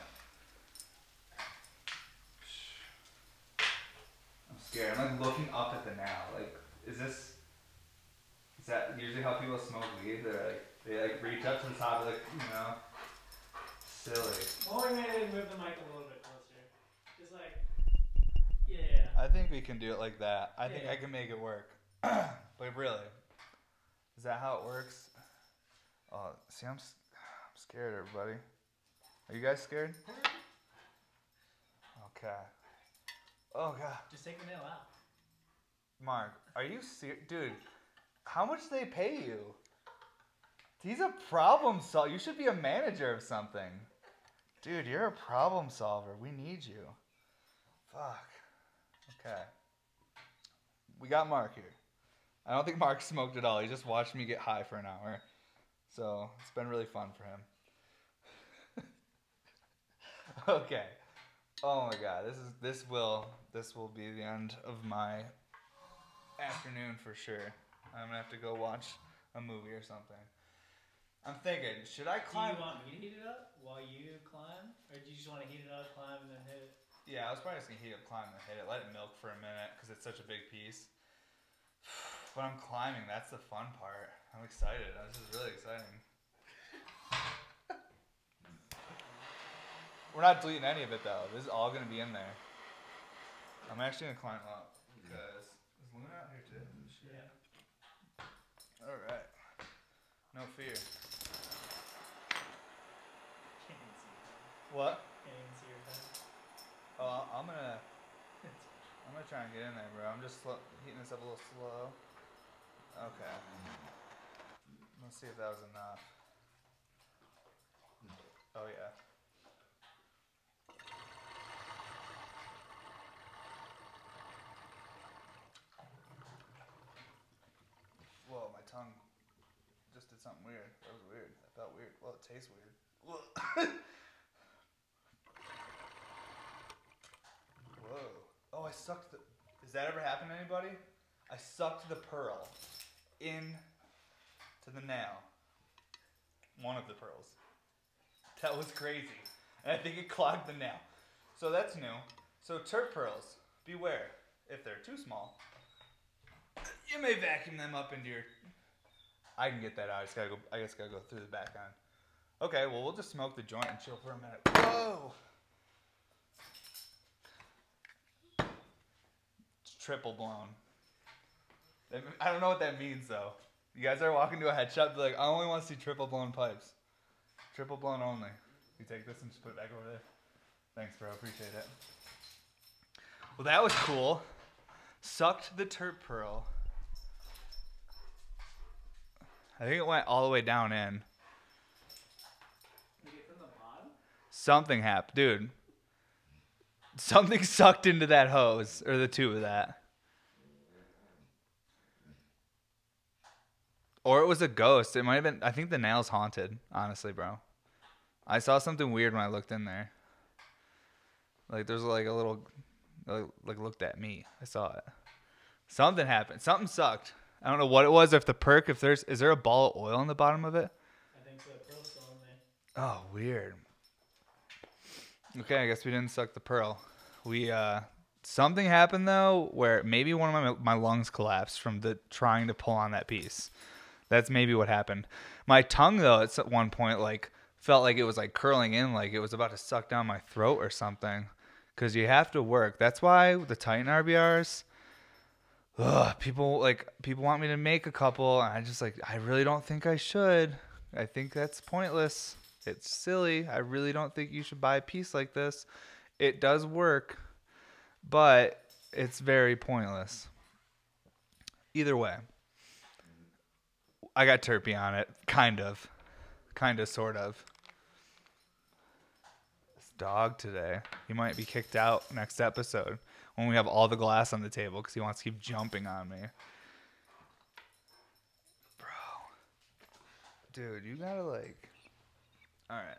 I'm scared. I'm like looking up at the now. Like, is that usually how people smoke weed? They reach up to the top, like, silly. Only maybe move the mic a little bit closer. Just like, yeah. I think we can do it like that. I think Yeah. I can make it work. But really, is that how it works? Oh, see, I'm scared, everybody. Are you guys scared? Okay. Oh god. Just take the nail out. Mark, are you serious? Dude, how much do they pay you? He's a problem solver. You should be a manager of something. Dude, you're a problem solver. We need you. Fuck. Okay. We got Mark here. I don't think Mark smoked at all. He just watched me get high for an hour. So it's been really fun for him. Okay. Oh my god, this will be the end of my afternoon for sure. I'm gonna have to go watch a movie or something. I'm thinking, should I climb? Do you want me to heat it up while you climb? Or do you just want to heat it up, climb, and then hit it? Yeah, I was probably just gonna heat up, climb, and hit it. Let it milk for a minute because it's such a big piece. But I'm climbing. That's the fun part. I'm excited. This is really exciting. We're not deleting any of it though. This is all gonna be in there. I'm actually gonna climb up because is Luna out here too? Yeah. All right. No fear. Can't even see your head. What? Can't even see your head. Oh, I'm gonna try and get in there, bro. I'm just heating this up a little slow. Okay. Let's see if that was enough. Oh yeah. Whoa, my tongue just did something weird. That was weird. That felt weird. Well, it tastes weird. Whoa. Oh, I sucked the... Does that ever happen to anybody? I sucked the pearl in to the nail. One of the pearls. That was crazy. And I think it clogged the nail. So that's new. So turp pearls, beware. If they're too small, you may vacuum them up into your... I can get that out. I just gotta go through the back end. Okay, well, we'll just smoke the joint and chill for a minute. Whoa! It's triple blown. I don't know what that means, though. You guys are walking to a head shop, be like, I only want to see triple blown pipes. Triple blown only. You take this and just put it back over there. Thanks, bro. Appreciate it. Well, that was cool. Sucked the terp pearl. I think it went all the way down in. Like it from the bottom? Something happened. Dude. Something sucked into that hose. Or the tube of that. Or it was a ghost. It might have been... I think the nail's haunted. Honestly, bro. I saw something weird when I looked in there. Like, there's like a little... Like, looked at me. I saw it. Something happened. Something sucked. I don't know what it was. If the perk... Is there a ball of oil in the bottom of it? I think so. Pearl's still in there. Oh, weird. Okay, I guess we didn't suck the pearl. We, something happened, though, where maybe one of my lungs collapsed from trying to pull on that piece. That's maybe what happened. My tongue, though, at one point, like, felt like it was, like, curling in, like it was about to suck down my throat or something. Because you have to work. That's why the Titan RBRs... people want me to make a couple, and I really don't think I should. I think that's pointless. It's silly. I really don't think you should buy a piece like this. It does work, but it's very pointless. Either way, I got terpy on it. Kind of, sort of. This dog today, he might be kicked out next episode when we have all the glass on the table because he wants to keep jumping on me. Bro. Dude, you gotta like... Alright.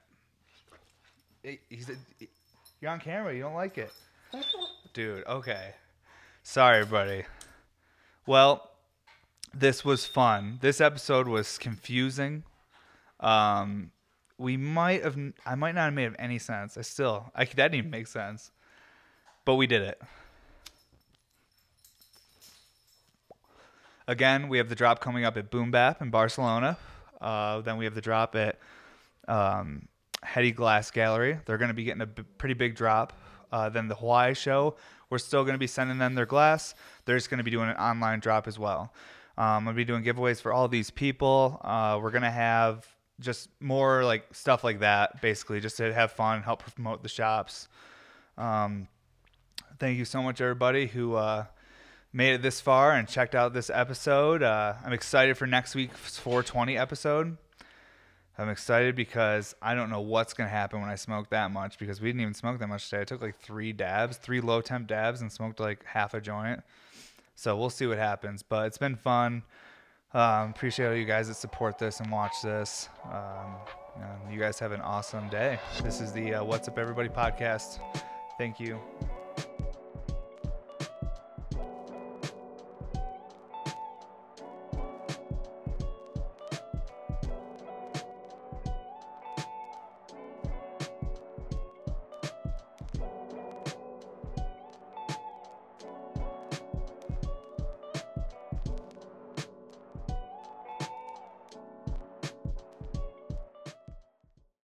You're on camera. You don't like it. Dude, okay. Sorry, buddy. Well, this was fun. This episode was confusing. I might not have made any sense. That didn't even make sense. But we did it. Again, we have the drop coming up at Boom Bap in Barcelona. Then we have the drop at Hetty Glass Gallery. They're going to be getting a pretty big drop. Then the Hawaii show, we're still going to be sending them their glass. They're just going to be doing an online drop as well. I'm going to be doing giveaways for all these people. We're going to have just more like stuff like that, basically, just to have fun, help promote the shops. Thank you so much, everybody who made it this far and checked out this episode. I'm excited for next week's 420 episode. I'm excited because I don't know what's going to happen when I smoke that much, because we didn't even smoke that much today. I took like 3 low temp dabs, and smoked like half a joint. So we'll see what happens, but it's been fun. Appreciate all you guys that support this and watch this. You guys have an awesome day. This is the What's Up Everybody podcast. Thank you.